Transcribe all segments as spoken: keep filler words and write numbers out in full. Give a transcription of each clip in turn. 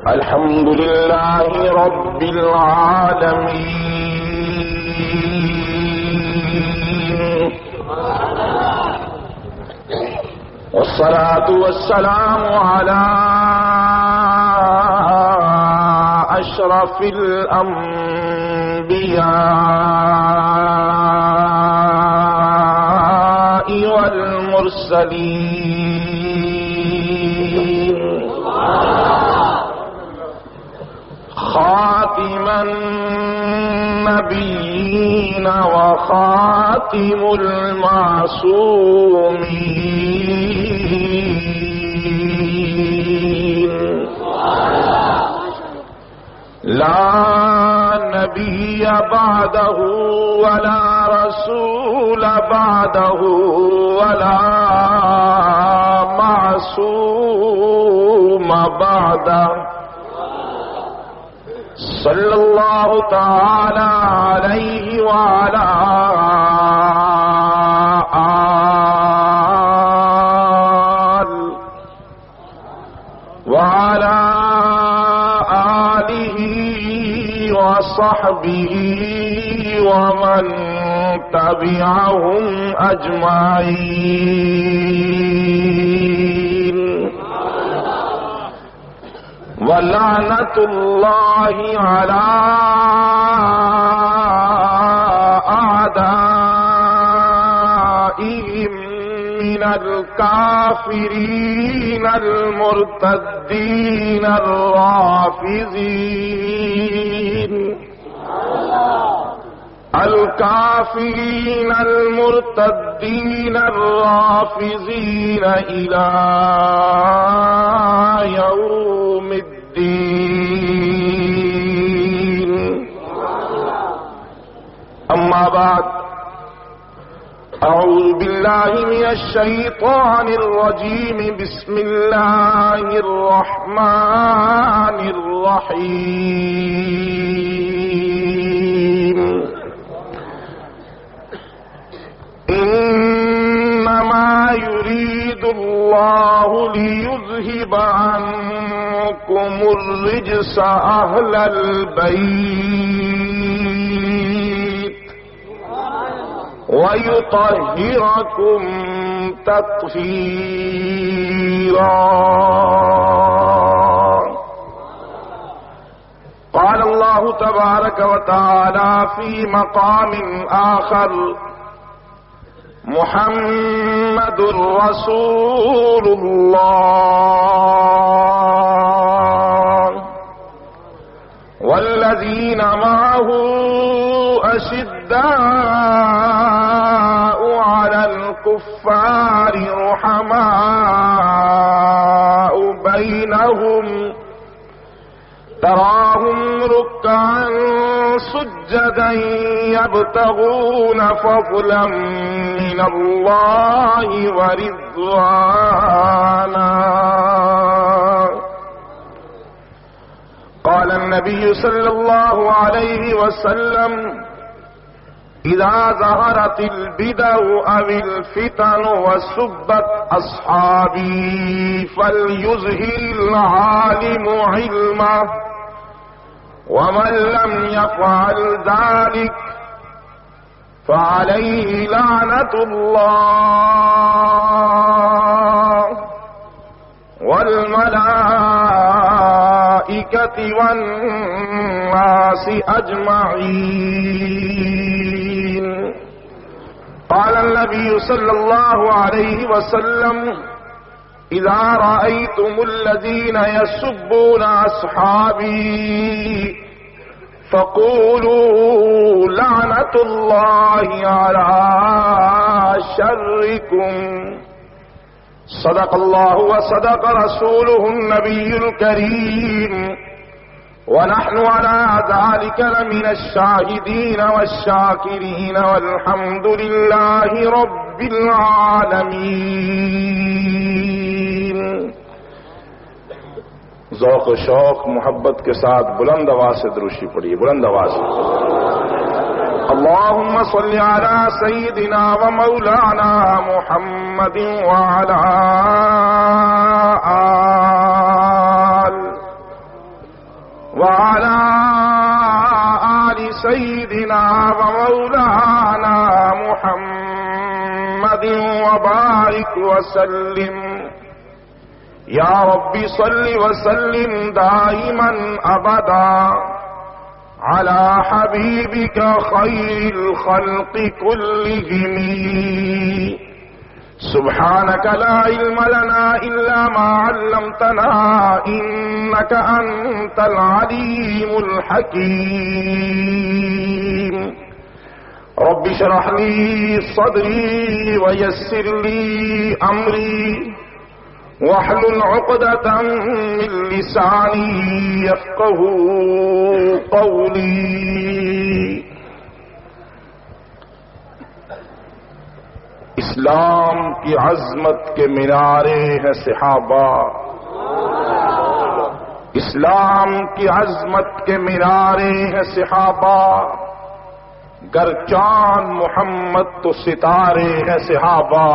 الحمد لله رب العالمين، والصلاة والسلام على أشرف الأنبياء والمرسلين، خاتم النبيين وخاتم المعصومين، لا نبي بعده ولا رسول بعده ولا معصوم بعده، صلى الله تعالى عليه وعلى آله وعلى آله وصحبه ومن تبعهم أجمعين، ولعنة الله على أعدائهم من الكافرين المرتدين الرافضين، الكافرين المرتدين الرافضين إلى يوم الدين. أما بعد، أعوذ بالله من الشيطان الرجيم، بسم الله الرحمن الرحيم. إنما يريد الله ليذهب عنكم الرجس أهل البيت ويطهركم تطهيرا. قال الله تبارك وتعالى في مقام آخر: محمد رسول الله والذين معه أشداء على الكفار رحماء بينهم، تراهم ركعا سجدا يبتغون فضلا من الله ورضوانا. قال النبي صلى الله عليه وسلم: إذا ظهرت البدع أو الفتن وسبت أصحابي فليظهر العالم علمه، ومن لم يفعل ذلك فعليه لعنة الله والملائكة والناس أجمعين. قال النبي صلى الله عليه وسلم: إذا رأيتم الذين يسبون أصحابي فقولوا لعنة الله على شركم. صدق الله وصدق رسوله النبي الكريم، ونحن على ذلك لمن الشاهدين والشاكرين، والحمد لله رب العالمين. ذوق و شوق محبت کے ساتھ بلند آواز سے دروشی پڑھیے، بلند آواز سے. اللهم صل على سيدنا ومولانا محمد وعلى آل وعلى آل سيدنا ومولانا محمد وبارك وسلم يا رب صل وسلم دائما أبدا على حبيبك خير الخلق كلهم. سبحانك لا علم لنا إلا ما علمتنا إنك أنت العليم الحكيم. رب اشرح لي صدري ويسر لي أمري واحلل عقدة من لساني يفقهوا قولي. اسلام کی عظمت کے مینارے ہیں صحابہ، اسلام کی عظمت کے مینارے ہیں صحابہ، گر چاند محمد تو ستارے ہیں صحابہ.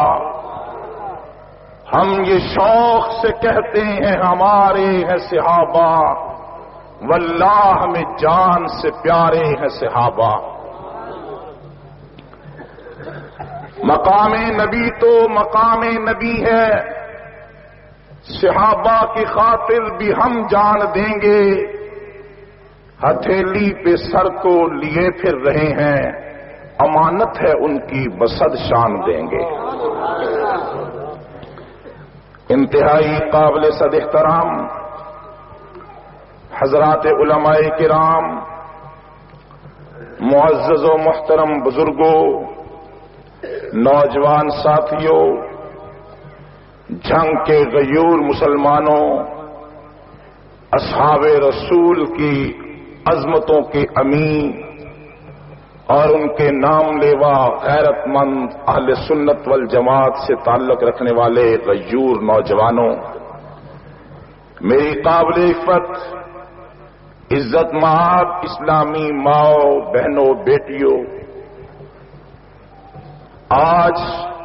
ہم یہ شوق سے کہتے ہیں ہمارے ہیں صحابہ، واللہ ہمیں جان سے پیارے ہیں صحابہ. مقام نبی تو مقام نبی ہے، صحابہ کی خاطر بھی ہم جان دیں گے. ہتھیلی پہ سر کو لیے پھر رہے ہیں، امانت ہے ان کی بصد شان دیں گے. انتہائی قابل صد احترام حضرات علماء کرام، معزز و محترم بزرگوں، نوجوان ساتھیوں، جنگ کے غیور مسلمانوں، اصحاب رسول کی عظمتوں کے امین اور ان کے نام لیوا غیرت مند اہل سنت والجماعت سے تعلق رکھنے والے غیور نوجوانوں، میری قابل عزت عزت مآب اسلامی ماؤں بہنوں بیٹیوں، آج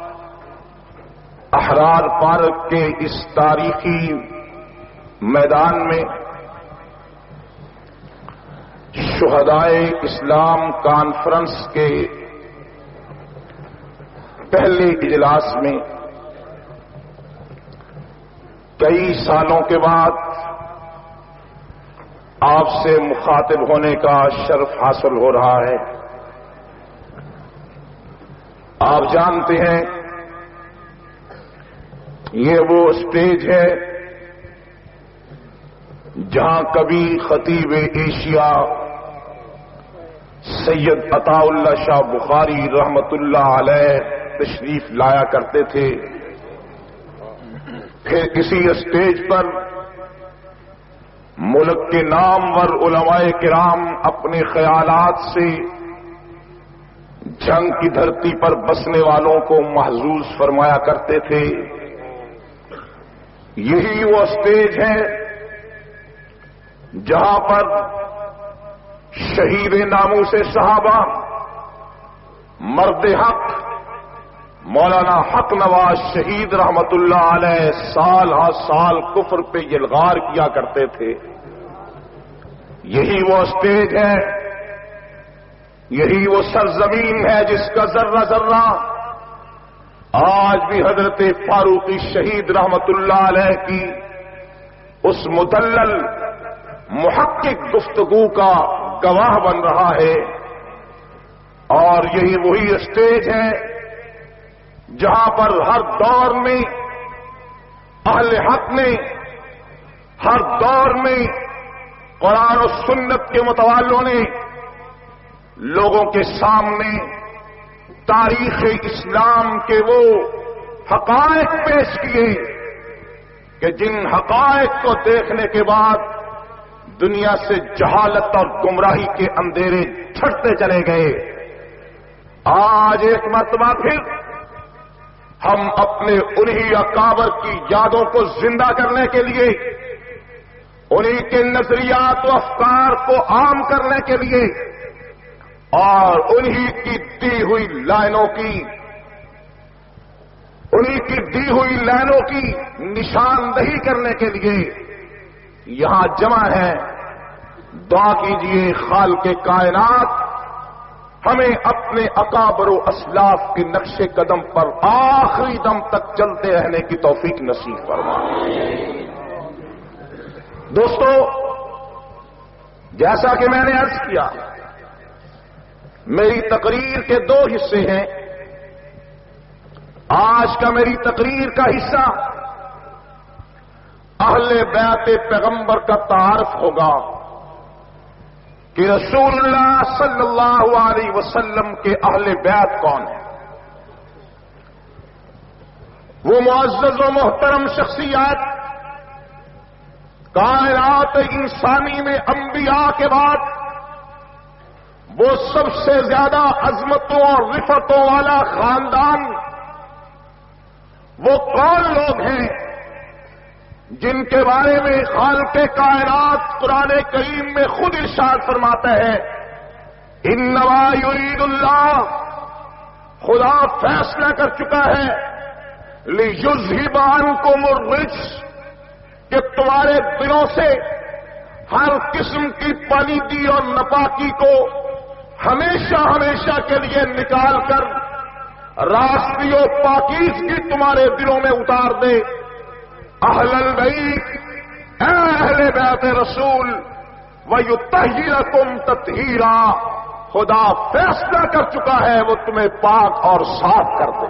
احرار پارک کے اس تاریخی میدان میں شہدائے اسلام کانفرنس کے پہلے اجلاس میں کئی سالوں کے بعد آپ سے مخاطب ہونے کا شرف حاصل ہو رہا ہے. آپ جانتے ہیں یہ وہ اسٹیج ہے جہاں کبھی خطیب ایشیا سید عطا اللہ شاہ بخاری رحمت اللہ علیہ تشریف لایا کرتے تھے. پھر کسی اسٹیج پر ملک کے نامور علماء کرام اپنے خیالات سے جنگ کی دھرتی پر بسنے والوں کو محظوظ فرمایا کرتے تھے. یہی وہ اسٹیج ہے جہاں پر شہید ناموس صحابہ مرد حق مولانا حق نواز شہید رحمت اللہ علیہ سال ہر سال کفر پہ یلغار کیا کرتے تھے. یہی وہ اسٹیج ہے، یہی وہ سرزمین ہے جس کا ذرہ ذرہ آج بھی حضرت فاروقی شہید رحمت اللہ علیہ کی اس مدلل محقق گفتگو کا گواہ بن رہا ہے. اور یہی وہی اسٹیج ہے جہاں پر ہر دور میں اہل حق نے، ہر دور میں قرآن و سنت کے متوالوں نے لوگوں کے سامنے تاریخ اسلام کے وہ حقائق پیش کیے کہ جن حقائق کو دیکھنے کے بعد دنیا سے جہالت اور گمراہی کے اندھیرے چھٹتے چلے گئے. آج ایک مرتبہ پھر ہم اپنے انہی اکابر کی یادوں کو زندہ کرنے کے لیے، انہی کے نظریات و افکار کو عام کرنے کے لیے اور انہی کی دی ہوئی لائنوں کی انہی کی دی ہوئی لائنوں کی نشاندہی کرنے کے لیے یہاں جمع ہے. دعا کیجئے خالق کائنات ہمیں اپنے اکابر و اسلاف کے نقش قدم پر آخری دم تک چلتے رہنے کی توفیق نصیب فرمائے۔ دوستو، جیسا کہ میں نے عرض کیا، میری تقریر کے دو حصے ہیں۔ آج کا میری تقریر کا حصہ اہل بیت پیغمبر کا تعارف ہوگا کہ رسول اللہ صلی اللہ علیہ وسلم کے اہل بیت کون ہیں۔ وہ معزز و محترم شخصیات، کائنات انسانی میں انبیاء کے بعد وہ سب سے زیادہ عظمتوں اور رفتوں والا خاندان، وہ کون لوگ ہیں جن کے بارے میں خالق کائنات قرآن کریم میں خود ارشاد فرماتا ہے، انما یرید اللہ، خدا فیصلہ کر چکا ہے، لیذھب عنکم الرجس، کہ تمہارے دلوں سے ہر قسم کی پلیدی اور ناپاکی کو ہمیشہ ہمیشہ کے لیے نکال کر راستی و پاکیزگی تمہارے دلوں میں اتار دے۔ اہل البیت، اے اہل بیت رسول، وَيُطَہِّرَكُمْ تَطْہِیرًا، خدا فیصلہ کر چکا ہے وہ تمہیں پاک اور صاف کر دے۔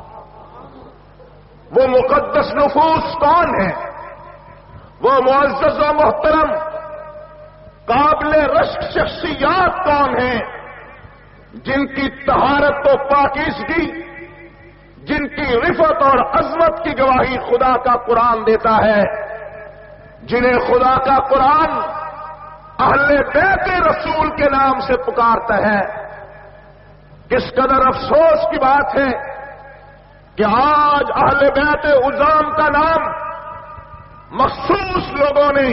وہ مقدس نفوس کون ہیں؟ وہ معزز و محترم قابل رشک شخصیات کون ہیں جن کی طہارت و پاکیزگی، جن کی رفت اور عظمت کی گواہی خدا کا قرآن دیتا ہے، جنہیں خدا کا قرآن اہل بیت رسول کے نام سے پکارتا ہے۔ کس قدر افسوس کی بات ہے کہ آج اہل بیت عظام کا نام مخصوص لوگوں نے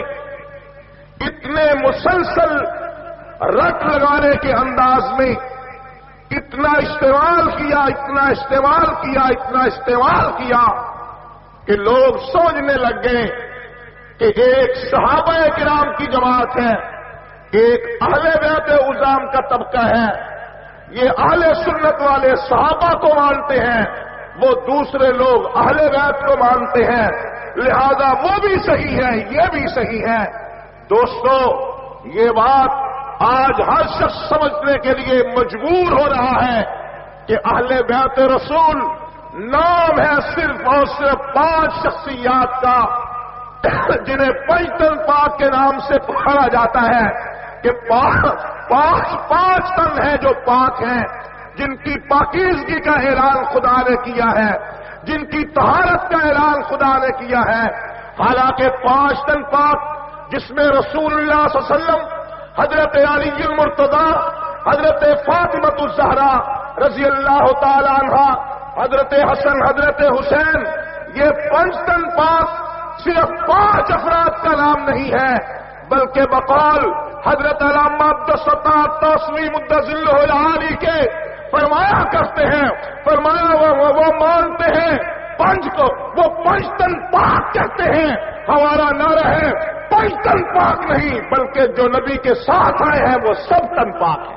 اتنے مسلسل رٹ لگانے کے انداز میں اتنا استعمال کیا اتنا استعمال کیا اتنا استعمال کیا کہ لوگ سمجھنے لگ گئے کہ ایک صحابہ کرام کی جماعت ہے، ایک اہل بیت عظام کا طبقہ ہے، یہ اہل سنت والے صحابہ کو مانتے ہیں، وہ دوسرے لوگ اہل بیت کو مانتے ہیں، لہذا وہ بھی صحیح ہے یہ بھی صحیح ہے۔ دوستو، یہ بات آج ہر شخص سمجھنے کے لیے مجبور ہو رہا ہے کہ اہل بیت رسول نام ہے صرف اور صرف پانچ شخصیات کا، جنہیں پنجتن پاک کے نام سے پکارا جاتا ہے کہ پانچ پانچ تن ہیں جو پاک ہیں، جن کی پاکیزگی کا اعلان خدا نے کیا ہے، جن کی طہارت کا اعلان خدا نے کیا ہے۔ حالانکہ پانچ تن پاک جس میں رسول اللہ صلی اللہ علیہ وسلم، حضرت علی المرتضی، حضرت فاطمۃ الزہرا رضی اللہ تعالی عنہ، حضرت حسن، حضرت حسین، یہ پنجتن پاک صرف پانچ افراد کا نام نہیں ہے، بلکہ بقول حضرت علامہ عبدالستار توسوی مدظلہ العالی کے فرمایا کرتے ہیں، فرمایا وہ, وہ مانتے ہیں پنج کو، وہ پنجتن پاک کہتے ہیں، ہمارا نعرہ ہے پنجتن پاک نہیں بلکہ جو نبی کے ساتھ آئے ہیں وہ سب تن پاک ہیں۔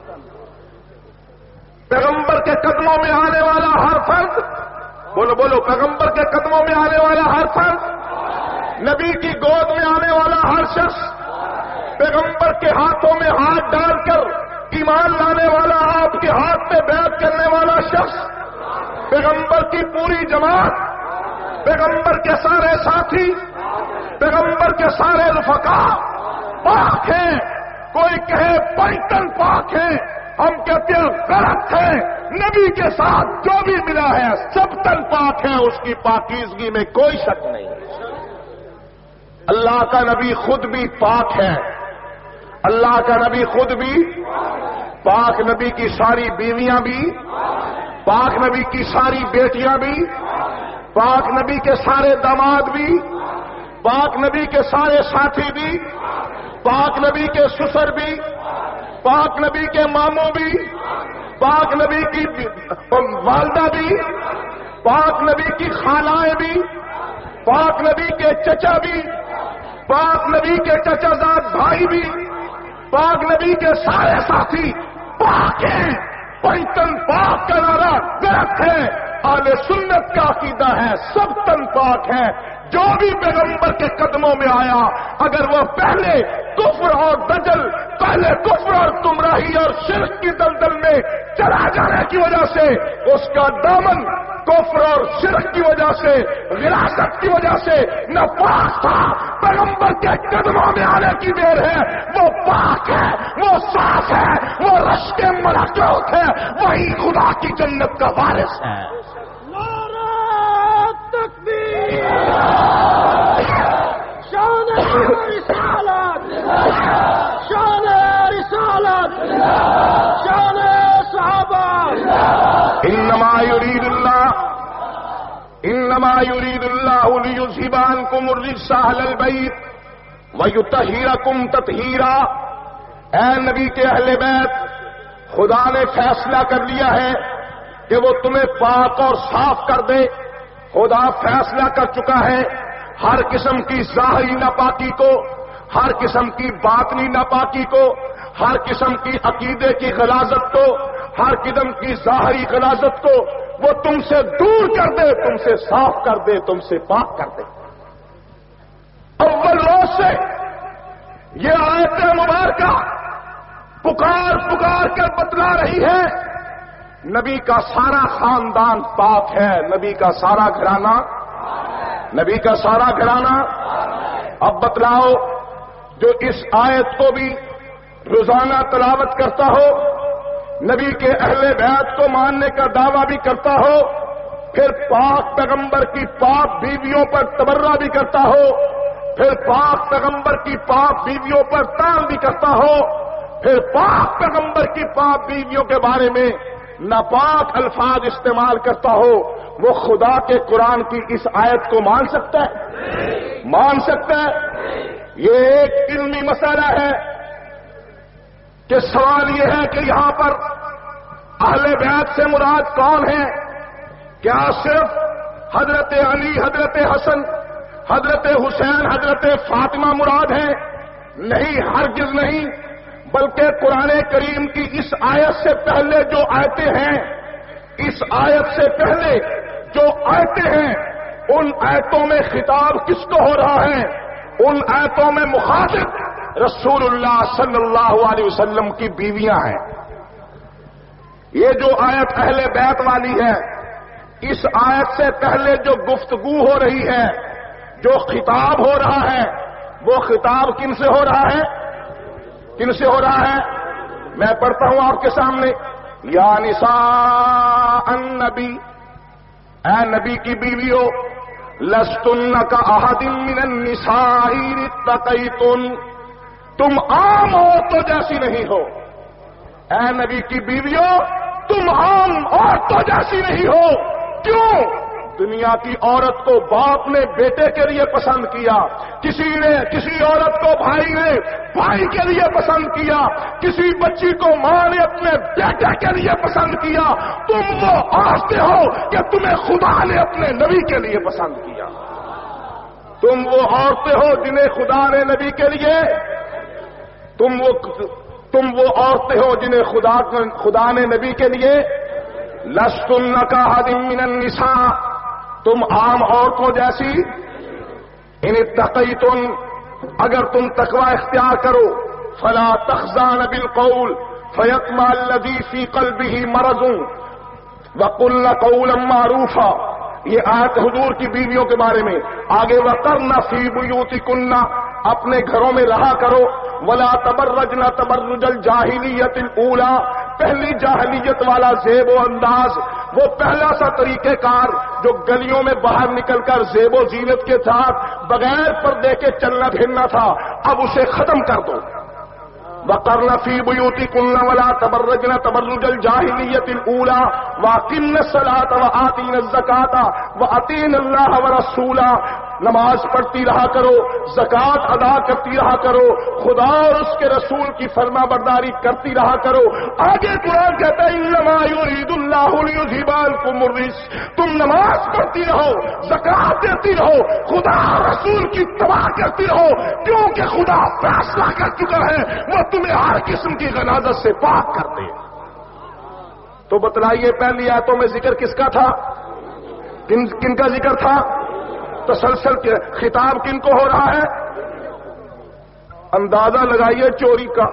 پیغمبر کے قدموں میں آنے والا ہر فرد، بولو بولو، پیغمبر کے قدموں میں آنے والا ہر فرد، نبی کی گود میں آنے والا ہر شخص، پیغمبر کے ہاتھوں میں ہاتھ ڈال کر ایمان لانے والا، آپ کے ہاتھ پہ بیعت کرنے والا شخص، پیغمبر کی پوری جماعت، پیغمبر کے سارے ساتھی، پیغمبر کے سارے رفقا پاک ہیں۔ کوئی کہے پنجتن پاک ہیں، ہم کہتے ہیں غلط ہے، نبی کے ساتھ جو بھی ملا ہے سب تن پاک ہے، اس کی پاکیزگی میں کوئی شک نہیں۔ اللہ کا نبی خود بھی پاک ہے، اللہ کا نبی خود بھی پاک، نبی کی ساری بیویاں بھی پاک، نبی کی ساری بیٹیاں بھی پاک، نبی کے سارے داماد بھی پاک، نبی کے سارے ساتھی بھی پاک، نبی کے سسر بھی پاک، نبی کے ماموں بھی پاک، نبی کی والدہ بھی پاک، نبی کی خالائیں بھی پاک، نبی کے چچا بھی پاک نبی کے چچا زاد بھائی بھی، پاک نبی کے سارے ساتھی پاک ہیں، کوئی تن پاک کا نعرہ غلط ہے، اہل سنت کا عقیدہ ہے سب تن پاک ہے۔ جو بھی پیغمبر کے قدموں میں آیا اگر وہ پہلے کفر اور دجل، پہلے کفر اور گمراہی اور شرک کی دلدل میں چلا جانے کی وجہ سے اس کا دامن کفر اور شرک کی وجہ سے، وراثت کی وجہ سے نہ پاک تھا، پیغمبر کے قدموں میں آنے کی دیر ہے، وہ پاک ہے، وہ صاف ہے، وہ رشک ملکوت ہے، وہی خدا کی جنت کا وارث ہے۔ شان رسالت، شان رسالت، شان صحابہ۔ انما يريد الله انما يريد الله ليذهب عنكم الرجس اهل البيت ويطهركم تطهيرا۔ اے نبی کے اہل بیت، خدا نے فیصلہ کر لیا ہے کہ وہ تمہیں پاک اور صاف کر دے۔ خدا فیصلہ کر چکا ہے ہر قسم کی ظاہری ناپاکی کو، ہر قسم کی باطنی ناپاکی کو، ہر قسم کی عقیدے کی غلاظت کو، ہر قسم کی ظاہری غلاظت کو وہ تم سے دور کر دے، تم سے صاف کر دے، تم سے پاک کر دے۔ اول روز سے یہ آیت مبارکہ پکار پکار کر بتلا رہی ہے نبی کا سارا خاندان پاک ہے، نبی کا سارا گھرانہ، نبی کا سارا گھرانہ۔ اب بتلاؤ جو اس آیت کو بھی روزانہ تلاوت کرتا ہو، نبی کے اہل بیت کو ماننے کا دعویٰ بھی کرتا ہو، پھر پاک پیغمبر کی پاک بیویوں پر تبرہ بھی کرتا ہو، پھر پاک پیغمبر کی پاک بیویوں پر تان بھی کرتا ہو، پھر پاک پیغمبر کی پاک بیویوں کے بارے میں ناپاک الفاظ استعمال کرتا ہو، وہ خدا کے قرآن کی اس آیت کو مان سکتا ہے؟ مان سکتا ہے؟ یہ ایک علمی مسئلہ ہے کہ سوال یہ ہے کہ یہاں پر اہل بیت سے مراد کون ہے؟ کیا صرف حضرت علی، حضرت حسن، حضرت حسین، حضرت فاطمہ مراد ہیں؟ نہیں، ہرگز نہیں، بلکہ قرآن کریم کی اس آیت سے پہلے جو آیتیں ہیں، اس آیت سے پہلے جو آیتیں ہیں، ان آیتوں میں خطاب کس کو ہو رہا ہے؟ ان آیتوں میں مخاطب رسول اللہ صلی اللہ علیہ وسلم کی بیویاں ہیں۔ یہ جو آیت اہل بیت والی ہے، اس آیت سے پہلے جو گفتگو ہو رہی ہے، جو خطاب ہو رہا ہے، وہ خطاب کن سے ہو رہا ہے؟ کن سے ہو رہا ہے؟ میں پڑھتا ہوں آپ کے سامنے، یا نساء النبی، اے نبی کی بیویوں، لستن کا احد من النساء اتقیتن، تم عام عورتوں جیسی نہیں ہو۔ اے نبی کی بیویوں، تم عام عورتوں جیسی نہیں ہو۔ کیوں؟ دنیا کی عورت کو باپ نے بیٹے کے لیے پسند کیا، کسی نے کسی عورت کو بھائی نے بھائی کے لیے پسند کیا، کسی بچی کو ماں نے اپنے بیٹے کے لیے پسند کیا۔ تم وہ عورتیں ہو کہ تمہیں خدا نے اپنے نبی کے لیے پسند کیا۔ تم وہ عورتیں ہو جنہیں خدا نے نبی کے لیے، تم وہ تم وہ عورتیں ہو جنہیں خدا خدا نے نبی کے لیے، لستن کاحد من النساء، تم عام عورتوں جیسی، ان اتقیتن، اگر تم تقوی اختیار کرو، فلا تخضعن بالقول فیطمع الذی فی قلبہ مرض وقلن قولا معروفا۔ یہ آیت حضور کی بیویوں کے بارے میں۔ آگے وقرن فی بیوتکن، اپنے گھروں میں رہا کرو، ولا تبرجن تبرج الجاہلیت الاولی، پہلی جاہلیت والا زیب و انداز، وہ پہلا سا طریقہ کار جو گلیوں میں باہر نکل کر زیب و زینت کے ساتھ بغیر پردے کے چلنا پھرنا تھا، اب اسے ختم کر دو۔ وقرن فی بیوتکن ولا تبرجن تبرج الجاہلیت الاولی واقمن الصلاۃ وآتین الزکاۃ واطیعن اللہ ورسولہ نماز پڑھتی رہا کرو، زکات ادا کرتی رہا کرو، خدا اور اس کے رسول کی فرما برداری کرتی رہا کرو۔ آگے قرآن کہتا ہے انما یرید اللہ لیذھب عنکم الرجس، تم نماز پڑھتی رہو، زکات دیتی رہو، خدا اور رسول کی تباہ کرتی رہو، کیونکہ خدا فیصلہ کر چکا ہے وہ تمہیں ہر قسم کی غلاظت سے پاک کر دے۔ تو بتلائیے پہلی آیتوں میں ذکر کس کا تھا؟ کن کن کا ذکر تھا؟ تسلسل کے خطاب کن کو ہو رہا ہے؟ اندازہ لگائیے چوری کا،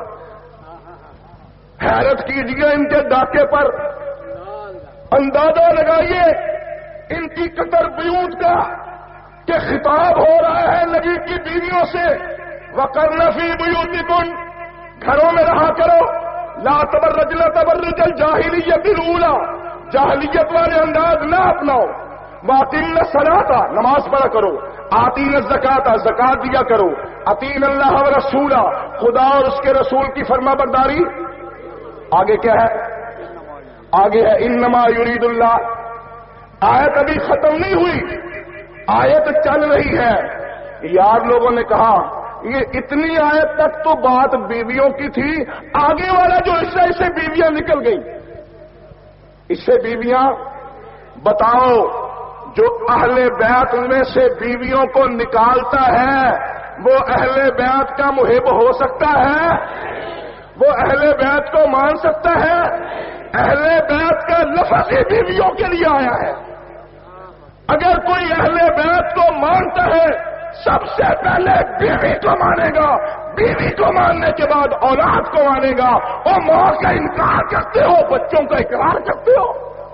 حیرت کیجیے ان کے ڈاکے پر، اندازہ لگائیے ان کی قطر بیوت کا کہ خطاب ہو رہا ہے نبی کی بیویوں سے، وَقَرْنَ فِي بُيُوتِكُنَّ، گھروں میں رہا کرو، لا تبرجن تبرج الجاہلیت الاولی، جاہلیت والے انداز نہ اپناؤ، وَأَقِمْنَ الصَّلَاةَ، نماز پڑھا کرو، آتِينَ الزَّكَاةَ، زکات دیا کرو، اطیعوا اللہ ورسولہ، خدا اور اس کے رسول کی فرما برداری۔ آگے کیا ہے؟ آگے ہے انما یرید اللہ، آیت ابھی ختم نہیں ہوئی، آیت چل رہی ہے۔ یار لوگوں نے کہا یہ اتنی آیت تک تو بات بیویوں کی تھی، آگے والا جو حصہ اس سے بیویاں نکل گئی، اس سے بیویاں بتاؤ، جو اہل بیت میں سے بیویوں کو نکالتا ہے وہ اہل بیت کا محب ہو سکتا ہے؟ وہ اہل بیت کو مان سکتا ہے؟ اہل بیت کا لفظ ہی بیویوں کے لیے آیا ہے۔ اگر کوئی اہل بیت کو مانتا ہے سب سے پہلے بیوی کو مانے گا، بیوی کو ماننے کے بعد اولاد کو مانے گا۔ اور ماں کا انکار کرتے ہو، بچوں کا اقرار کرتے ہو۔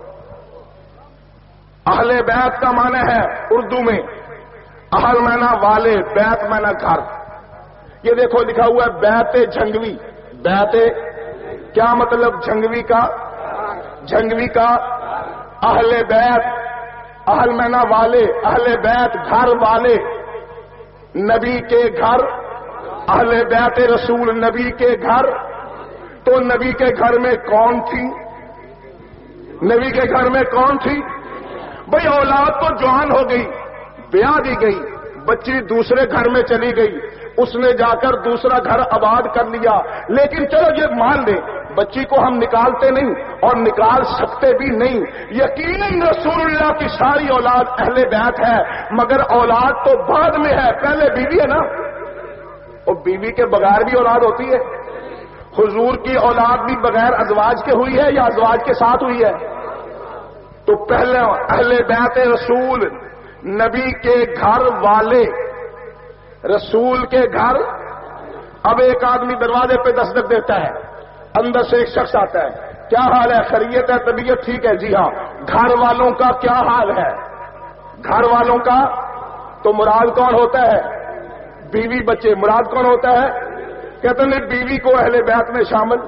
اہل بیت کا معنی ہے اردو میں اہل معنی والے، بیت معنی گھر۔ یہ دیکھو لکھا ہوا ہے بیت جھنگوی، بیت کیا مطلب؟ جھنگوی کا، جھنگوی کا اہل بیت، اہل معنی والے، اہل بیت گھر والے، نبی کے گھر، اہل بیت رسول نبی کے گھر۔ تو نبی کے گھر میں کون تھی؟ نبی کے گھر میں کون تھی؟ بھئی اولاد تو جوان ہو گئی، بیاہ دی گئی، بچی دوسرے گھر میں چلی گئی، اس نے جا کر دوسرا گھر آباد کر لیا، لیکن چلو یہ مان لیں بچی کو ہم نکالتے نہیں اور نکال سکتے بھی نہیں، یقیناً رسول اللہ کی ساری اولاد اہل بیت ہے، مگر اولاد تو بعد میں ہے، پہلے بیوی ہے نا۔ اور بیوی کے بغیر بھی اولاد ہوتی ہے؟ حضور کی اولاد بھی بغیر ازواج کے ہوئی ہے یا ازواج کے ساتھ ہوئی ہے؟ تو پہلے اہل بیت رسول نبی کے گھر والے، رسول کے گھر۔ اب ایک آدمی دروازے پہ دستک دیتا ہے، اندر سے ایک شخص آتا ہے، کیا حال ہے؟ خیریت ہے؟ طبیعت ٹھیک ہے؟ جی ہاں۔ گھر والوں کا کیا حال ہے؟ گھر والوں کا تو مراد کون ہوتا ہے؟ بیوی بچے۔ مراد کون ہوتا ہے؟ کہتے ہیں بیوی کو اہل بیت میں شامل۔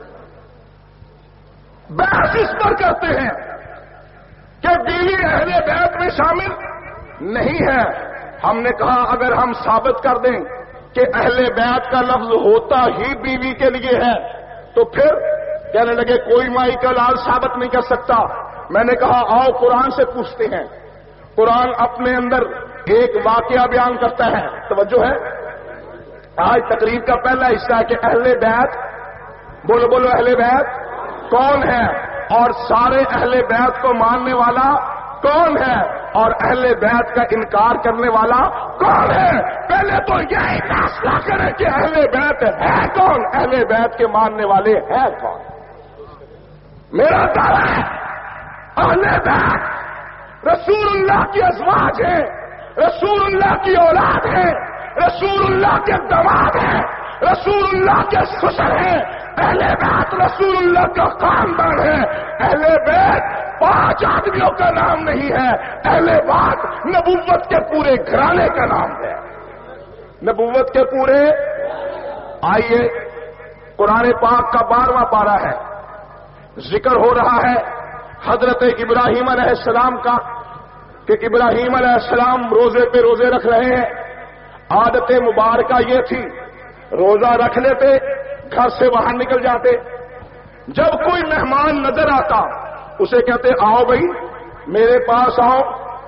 بحث اس پر کرتے ہیں کہ بیوی اہل بیت میں شامل نہیں ہے۔ ہم نے کہا اگر ہم ثابت کر دیں کہ اہل بیت کا لفظ ہوتا ہی بیوی کے لیے ہے تو پھر کہنے لگے کوئی مائی کا لال ثابت نہیں کر سکتا۔ میں نے کہا آؤ قرآن سے پوچھتے ہیں۔ قرآن اپنے اندر ایک واقعہ بیان کرتا ہے، توجہ ہے۔ آج تقریر کا پہلا حصہ ہے کہ اہل بیت، بولو بولو اہل بیت کون ہے اور سارے اہل بیت کو ماننے والا کون ہے اور اہل بیت کا انکار کرنے والا کون ہے؟ پہلے تو یہی فیصلہ کریں کہ اہل بیت ہے کون، اہل بیت کے ماننے والے ہیں کون۔ میرا دعویٰ ہے اہل بیت رسول اللہ کی ازواج ہیں، رسول اللہ کی اولاد ہیں، رسول اللہ کے داماد ہیں، رسول اللہ کے سسر ہیں۔ اہل بیت رسول اللہ کا خاندان ہے۔ اہل بیت پانچ آدمیوں کا نام نہیں ہے، اہل بیت نبوت کے پورے گھرانے کا نام ہے، نبوت کے پورے۔ آئیے قرآن پاک کا بارہواں پارہ ہے، ذکر ہو رہا ہے حضرت ابراہیم علیہ السلام کا کہ ابراہیم علیہ السلام روزے پہ روزے رکھ رہے ہیں۔ عادت مبارکہ یہ تھی روزہ رکھ لیتے، گھر سے باہر نکل جاتے، جب کوئی مہمان نظر آتا اسے کہتے آؤ بھائی میرے پاس آؤ،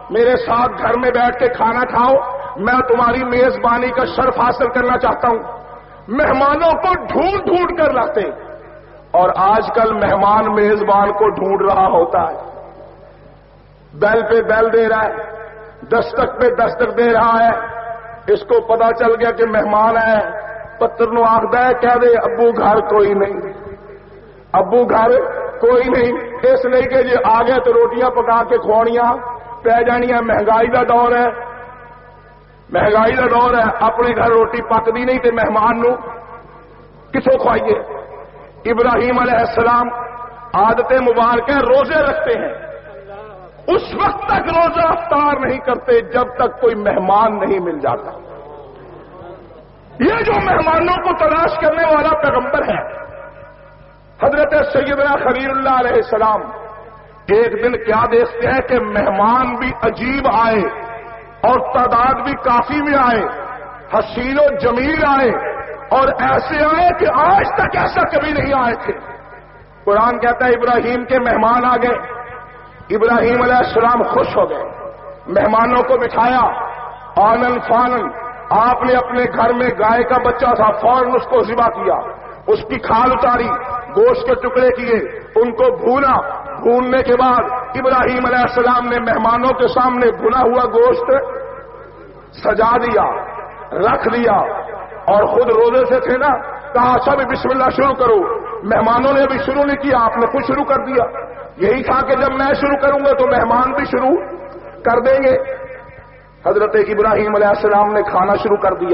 میرے ساتھ گھر میں بیٹھ کے کھانا کھاؤ، میں تمہاری میزبانی کا شرف حاصل کرنا چاہتا ہوں۔ مہمانوں کو ڈھونڈ ڈھونڈ کر لاتے، اور آج کل مہمان میزبان کو ڈھونڈ رہا ہوتا ہے، بیل پہ بیل دے رہا ہے، دستک پہ دستک دے رہا ہے۔ اس کو پتا چل گیا کہ مہمان ہے، پتر نو آخدا ہے کہہ دے ابو گھر کوئی نہیں، ابو گھر کوئی نہیں، اس لیے کہ جی آ گئے تو روٹیاں پکا کے کھوانیاں پی جانیاں۔ مہنگائی کا دور ہے، مہنگائی کا دور ہے، اپنے گھر روٹی پکتی نہیں تے مہمان نو کسوں کھوائیے۔ ابراہیم علیہ السلام عادت مبارکہ روزے رکھتے ہیں، اس وقت تک روزہ افطار نہیں کرتے جب تک کوئی مہمان نہیں مل جاتا۔ یہ جو مہمانوں کو تلاش کرنے والا پیغمبر ہے حضرت سیدنا خلیل اللہ علیہ السلام، ایک دن کیا دیکھتے ہیں کہ مہمان بھی عجیب آئے اور تعداد بھی کافی میں آئے، حسین و جمیل آئے، اور ایسے آئے کہ آج تک ایسا کبھی نہیں آئے تھے۔ قرآن کہتا ہے ابراہیم کے مہمان آ گئے، ابراہیم علیہ السلام خوش ہو گئے، مہمانوں کو بٹھایا، آنن فانن، آپ نے اپنے گھر میں گائے کا بچہ تھا فوراً اس کو ذبح کیا، اس کی کھال اتاری، گوشت کے ٹکڑے کیے، ان کو بھونا، بھوننے کے بعد ابراہیم علیہ السلام نے مہمانوں کے سامنے بھنا ہوا گوشت سجا دیا، رکھ دیا، اور خود روزے سے تھے نا، کہا اچھا بھی بسم اللہ شروع کرو۔ مہمانوں نے ابھی شروع نہیں کیا، آپ نے خود شروع کر دیا۔ یہی تھا کہ جب میں شروع کروں گا تو مہمان بھی شروع کر دیں گے۔ حضرت ابراہیم علیہ السلام نے کھانا شروع کر دیا۔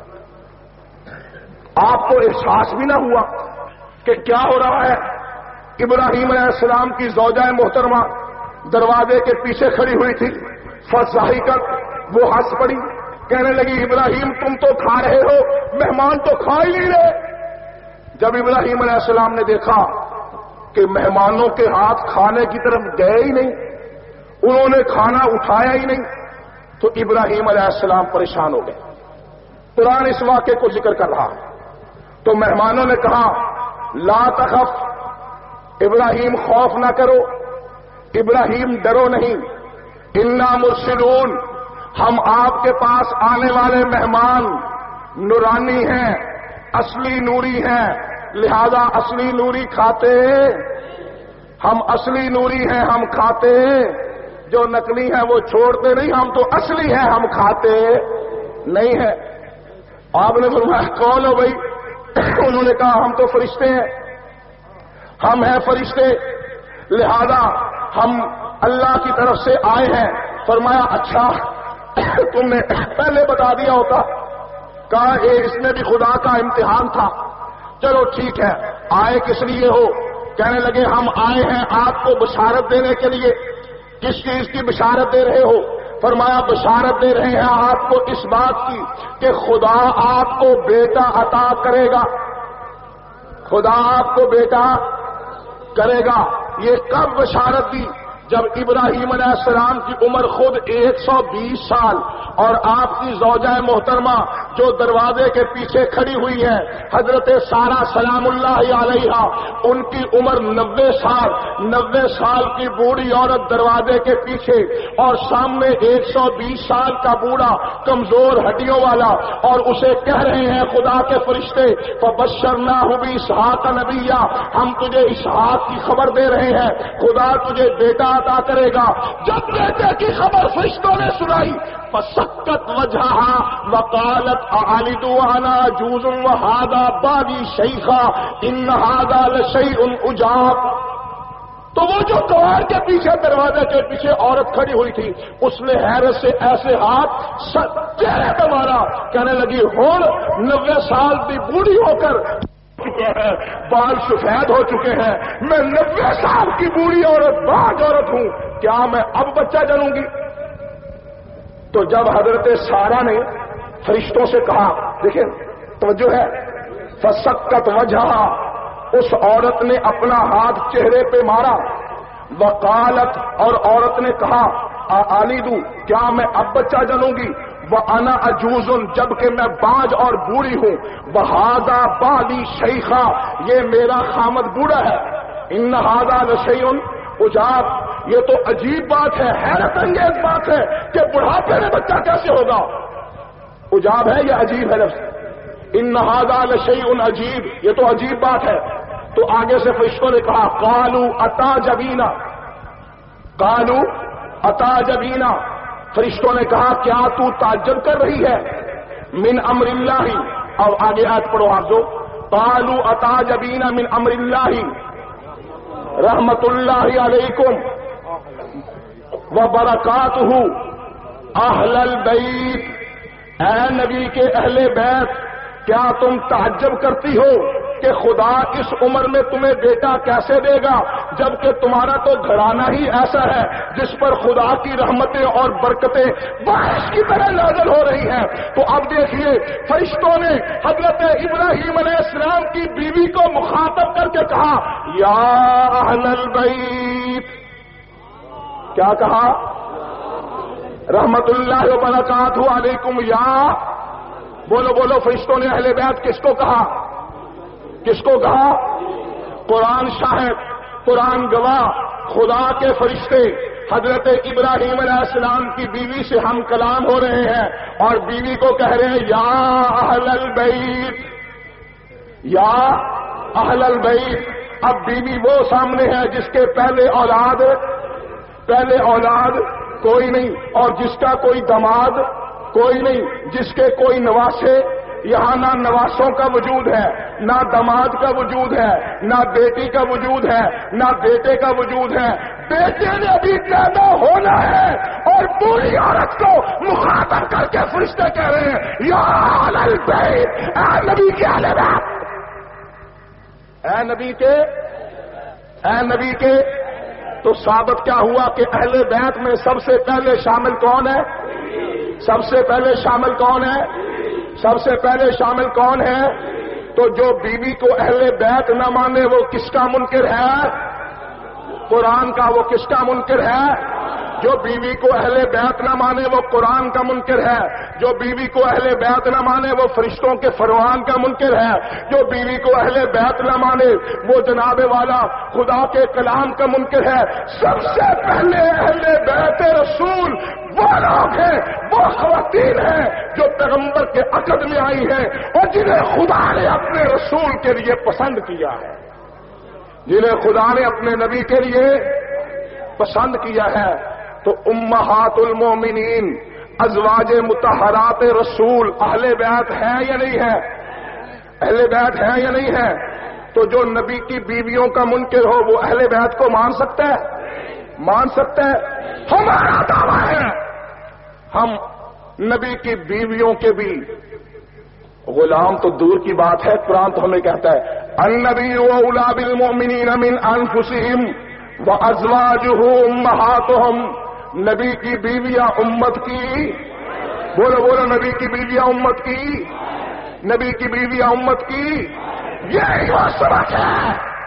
آپ کو احساس بھی نہ ہوا کہ کیا ہو رہا ہے۔ ابراہیم علیہ السلام کی زوجہ محترمہ دروازے کے پیچھے کھڑی ہوئی تھی، فضحکت، وہ ہنس پڑی، کہنے لگی ابراہیم تم تو کھا رہے ہو، مہمان تو کھا ہی نہیں رہے۔ جب ابراہیم علیہ السلام نے دیکھا کہ مہمانوں کے ہاتھ کھانے کی طرف گئے ہی نہیں، انہوں نے کھانا اٹھایا ہی نہیں، تو ابراہیم علیہ السلام پریشان ہو گئے۔ قرآن اس واقعے کو ذکر کر رہا ہے۔ تو مہمانوں نے کہا لا تخف، ابراہیم خوف نہ کرو، ابراہیم ڈرو نہیں، انا مرسلون، ہم آپ کے پاس آنے والے مہمان نورانی ہیں، اصلی نوری ہیں، لہذا اصلی نوری کھاتے، ہم اصلی نوری ہیں ہم کھاتے، جو نقلی ہیں وہ چھوڑتے نہیں، ہم تو اصلی ہیں ہم کھاتے نہیں ہیں۔ آپ نے فرمایا کون ہو بھائی؟ انہوں نے کہا ہم تو فرشتے ہیں، ہم ہیں فرشتے، لہذا ہم اللہ کی طرف سے آئے ہیں۔ فرمایا اچھا تم نے پہلے بتا دیا ہوتا، کہا اے اس میں بھی خدا کا امتحان تھا، چلو ٹھیک ہے، آئے کس لیے ہو؟ کہنے لگے ہم آئے ہیں آپ کو بشارت دینے کے لیے۔ کس چیز کی بشارت دے رہے ہو؟ فرمایا بشارت دے رہے ہیں آپ کو اس بات کی کہ خدا آپ کو بیٹا عطا کرے گا، خدا آپ کو بیٹا کرے گا۔ یہ کب بشارت دی؟ جب ابراہیم علیہ السلام کی عمر خود ایک سو بیس سال اور آپ کی زوجہ محترمہ جو دروازے کے پیچھے کھڑی ہوئی ہے حضرت سارہ سلام اللہ علیہا، ان کی عمر نوے سال، نوے سال کی بوڑھی عورت دروازے کے پیچھے، اور سامنے ایک سو بیس سال کا بوڑھا کمزور ہڈیوں والا، اور اسے کہہ رہے ہیں خدا کے فرشتے فبشرناہ باسحاق نبیّا، ہم تجھے اسحاق کی خبر دے رہے ہیں، خدا تجھے بیٹا عطا کرے گا۔ جب بیٹے کی خبر فرشتوں نے سنائی فسکت وجہہا وقالت اعلد وانا عجوز وہذا بالی شیخا ان ھذا لشیء عجاب۔ تو وہ جو کواڑ کے پیچھے دروازے کے پیچھے عورت کھڑی ہوئی تھی، اس نے حیرت سے ایسے ہاتھ چہرے پہ مارا، کہنے لگی ہون نوے سال کی بوڑھی ہو کر ہے، بال سفید ہو چکے ہیں، میں نوے سال کی بوڑھی عورت باج عورت ہوں، کیا میں اب بچہ جنوں گی؟ تو جب حضرت سارہ نے فرشتوں سے کہا، دیکھیں توجہ ہے، فسکت وجہہا، اس عورت نے اپنا ہاتھ چہرے پہ مارا، وقالت، اور عورت نے کہا اعلد، کیا میں اب بچہ جنوں گی؟ وَأَنَا عَجُوزٌ، جبکہ میں باج اور بوڑھی ہوں، وَهَذَا بَالِي شَيْخًا، یہ میرا خامد بوڑھا ہے، إِنَّ هَذَا لَشَيْءٌ عُجَابٌ، یہ تو عجیب بات ہے، حیرت انگیز بات ہے کہ بڑھاپے میں بچہ کیسے ہوگا؟ عجاب ہے یا عجیب ہے لفظ؟ ان ھذا لشیء عجیب، یہ تو عجیب بات ہے۔ تو آگے سے فرشتوں نے کہا قالوا اتعجبین، قالوا اتعجبین، فرشتوں نے کہا کیا تو تعجب کر رہی ہے من امر اللہ؟ اور آگے آیت پڑھو آپ جو قالوا اتعجبین من امر اللہ رحمت اللہ علیکم وبرکاتہ اہل البیت، اے نبی کے اہل بیت کیا تم تعجب کرتی ہو کہ خدا اس عمر میں تمہیں بیٹا کیسے دے گا جبکہ تمہارا تو گھرانہ ہی ایسا ہے جس پر خدا کی رحمتیں اور برکتیں بارش کی طرح نازل ہو رہی ہیں۔ تو اب دیکھیے فرشتوں نے حضرت ابراہیم علیہ السلام کی بیوی کو مخاطب کر کے کہا یا اہل البیت، کیا کہا؟ رحمت اللہ وبرکاتہ علیکم، یا بولو بولو فرشتوں نے اہل بیت کس کو کہا؟ کس کو کہا؟ قرآن شاہد، قرآن گواہ، خدا کے فرشتے حضرت ابراہیم علیہ السلام کی بیوی سے ہم کلام ہو رہے ہیں اور بیوی کو کہہ رہے ہیں یا اہل البیت، یا اہل البیت۔ اب بیوی وہ سامنے ہے جس کے پہلے اولاد پہلے اولاد کوئی نہیں اور جس کا کوئی داماد کوئی نہیں، جس کے کوئی نواسے، یہاں نہ نواسوں کا وجود ہے، نہ داماد کا وجود ہے، نہ بیٹی کا وجود ہے، نہ بیٹے کا وجود ہے، بیٹے نے ابھی پیدا ہونا ہے اور پوری عورت کو مخاطب کر کے فرشتے کہہ رہے ہیں یا اہل البیت، اے نبی کے اہل بیت، اے نبی کے اے نبی کے تو ثابت کیا ہوا کہ اہل بیت میں سب سے پہلے شامل کون ہے؟ سب سے پہلے شامل کون ہے؟ سب سے پہلے شامل کون ہے؟ تو جو بیوی کو اہل بیت نہ مانے وہ کس کا منکر ہے؟ قرآن کا۔ وہ کس کا منکر ہے؟ جو بیوی کو اہل بیت نہ مانے وہ قرآن کا منکر ہے، جو بیوی کو اہل بیت نہ مانے وہ فرشتوں کے فرمان کا منکر ہے، جو بیوی کو اہل بیت نہ مانے وہ جناب والا خدا کے کلام کا منکر ہے۔ سب سے پہلے اہل بیت رسول وہ لوگ ہیں، وہ خواتین ہیں جو پیغمبر کے عقد میں آئی ہیں اور جنہیں خدا نے اپنے رسول کے لیے پسند کیا ہے، جنہیں خدا نے اپنے نبی کے لیے پسند کیا ہے۔ تو امہات المومنین ازواج مطہرات رسول اہل بیت ہے یا نہیں ہے؟ اہل بیت ہے یا نہیں ہے؟ تو جو نبی کی بیویوں کا منکر ہو وہ اہل بیت کو مان سکتا ہے؟ مان سکتا ہے؟ ہمارا دعویٰ ہے ہم نبی کی بیویوں کے بھی غلام تو دور کی بات ہے، قرآن تو ہمیں کہتا ہے النبی اولی بالمؤمنین من انفسہم وازواجہ امہاتہم، نبی کی بیویاں امت کی، بولو بولو نبی کی بیویاں امت کی، نبی کی بیویاں امت کی، یہی وہ سبق ہے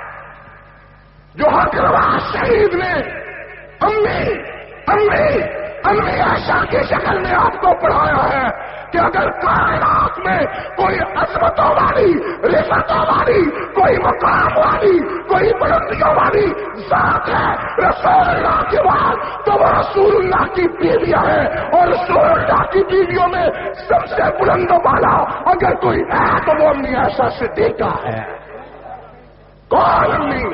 جو حضرت شہید نے امی امی امی عائشہ کی شکل میں آپ کو پڑھایا ہے کہ اگر کائنات میں کوئی عظمتوں والی، رفتوں والی، کوئی مقام والی، کوئی بلندیوں والی ذات ہے رسول اللہ کے بعد تو وہ رسول اللہ کی بیویاں ہیں، اور رسول اللہ کی بیویوں میں سب سے بلند و بالا اگر کوئی ہے تو وہ امی عائشہ صدیقہ ہے۔ کون امی؟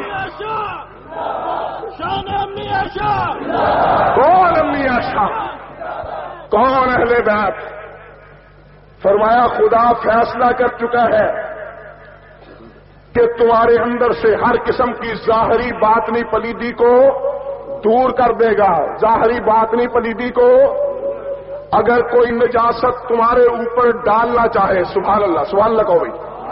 شان امی عائشہ، کون امی عائشہ؟ کون اہل بیت؟ فرمایا خدا فیصلہ کر چکا ہے کہ تمہارے اندر سے ہر قسم کی ظاہری باطنی پلیدی کو دور کر دے گا۔ ظاہری باطنی پلیدی کو اگر کوئی نجاست تمہارے اوپر ڈالنا چاہے، سبحان اللہ، سبحان اللہ کہو بھائی،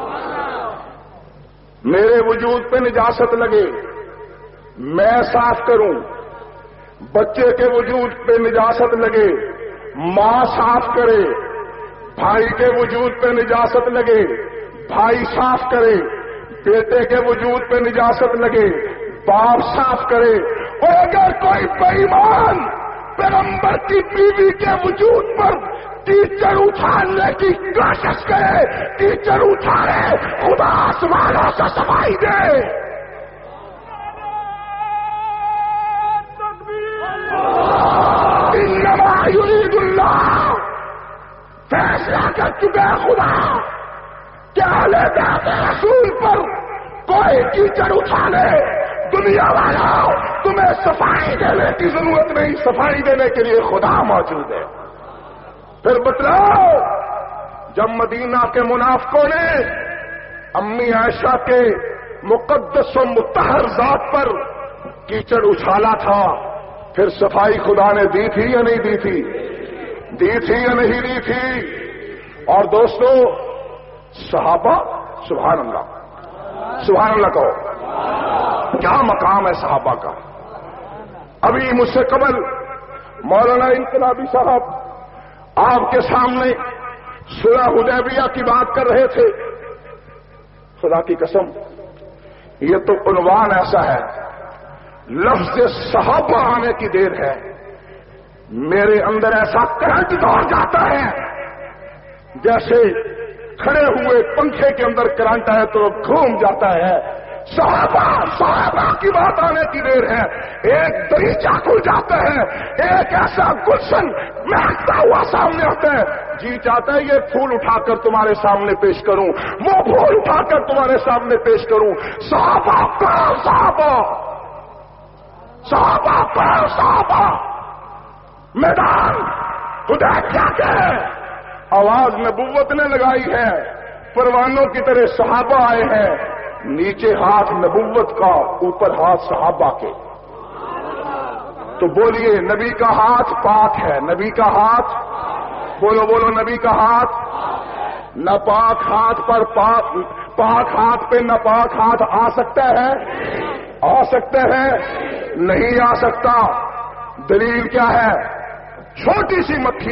میرے وجود پہ نجاست لگے میں صاف کروں، بچے کے وجود پہ نجاست لگے ماں صاف کرے، بھائی کے وجود پہ نجاست لگے بھائی صاف کرے، بیٹے کے وجود پہ نجاست لگے باپ صاف کرے، اور اگر کوئی بے ایمان پیغمبر کی بیوی کے وجود پر ٹیچر اچھالنے کی کوشش کرے، ٹیچر اچھالے، خدا آسمانوں سے صفائی دے۔ چکے خدا کہ اہل بیت رسول پر کوئی کیچڑ اٹھا لے، دنیا والا تمہیں صفائی دینے کی ضرورت نہیں، صفائی دینے کے لیے خدا موجود ہے۔ پھر بتلاؤ، جب مدینہ کے منافقوں نے امی عائشہ کے مقدس و مطہر ذات پر کیچڑ اچھالا تھا، پھر صفائی خدا نے دی تھی یا نہیں دی تھی؟ دی تھی یا نہیں دی تھی؟ اور دوستو، صحابہ، سبحان اللہ، سبحان اللہ کہو، کیا مقام ہے صحابہ کا۔ ابھی مجھ سے قبل مولانا انقلابی صاحب آپ کے سامنے صلح حدیبیہ کی بات کر رہے تھے۔ خدا کی قسم، یہ تو عنوان ایسا ہے، لفظ صحابہ آنے کی دیر ہے، میرے اندر ایسا کرنٹ دوڑ جاتا ہے جیسے کھڑے ہوئے پنکھے کے اندر کرنٹ ہے تو گھوم جاتا ہے۔ صحابہ صحابہ کی بات آنے کی دیر ہے، ایک دریچہ کھل جاتا ہے، ایک ایسا گلشن مہکتا ہوا سامنے آتا ہے، جی چاہتا ہے یہ پھول اٹھا کر تمہارے سامنے پیش کروں، وہ پھول اٹھا کر تمہارے سامنے پیش کروں۔ صحابہ کہاں صحابہ، صحابہ کہاں صحابہ، میدان حدیبیہ کے آواز نبوت نے لگائی ہے، پروانوں کی طرح صحابہ آئے ہیں، نیچے ہاتھ نبوت کا، اوپر ہاتھ صحابہ کے۔ تو بولیے، نبی کا ہاتھ پاک ہے، نبی کا ہاتھ، بولو بولو، نبی کا ہاتھ، ناپاک ہاتھ پر پاک، پاک ہاتھ پہ ناپاک ہاتھ آ سکتا ہے؟ آ سکتا ہے؟ نہیں آ سکتا۔ دلیل کیا ہے؟ چھوٹی سی مکھی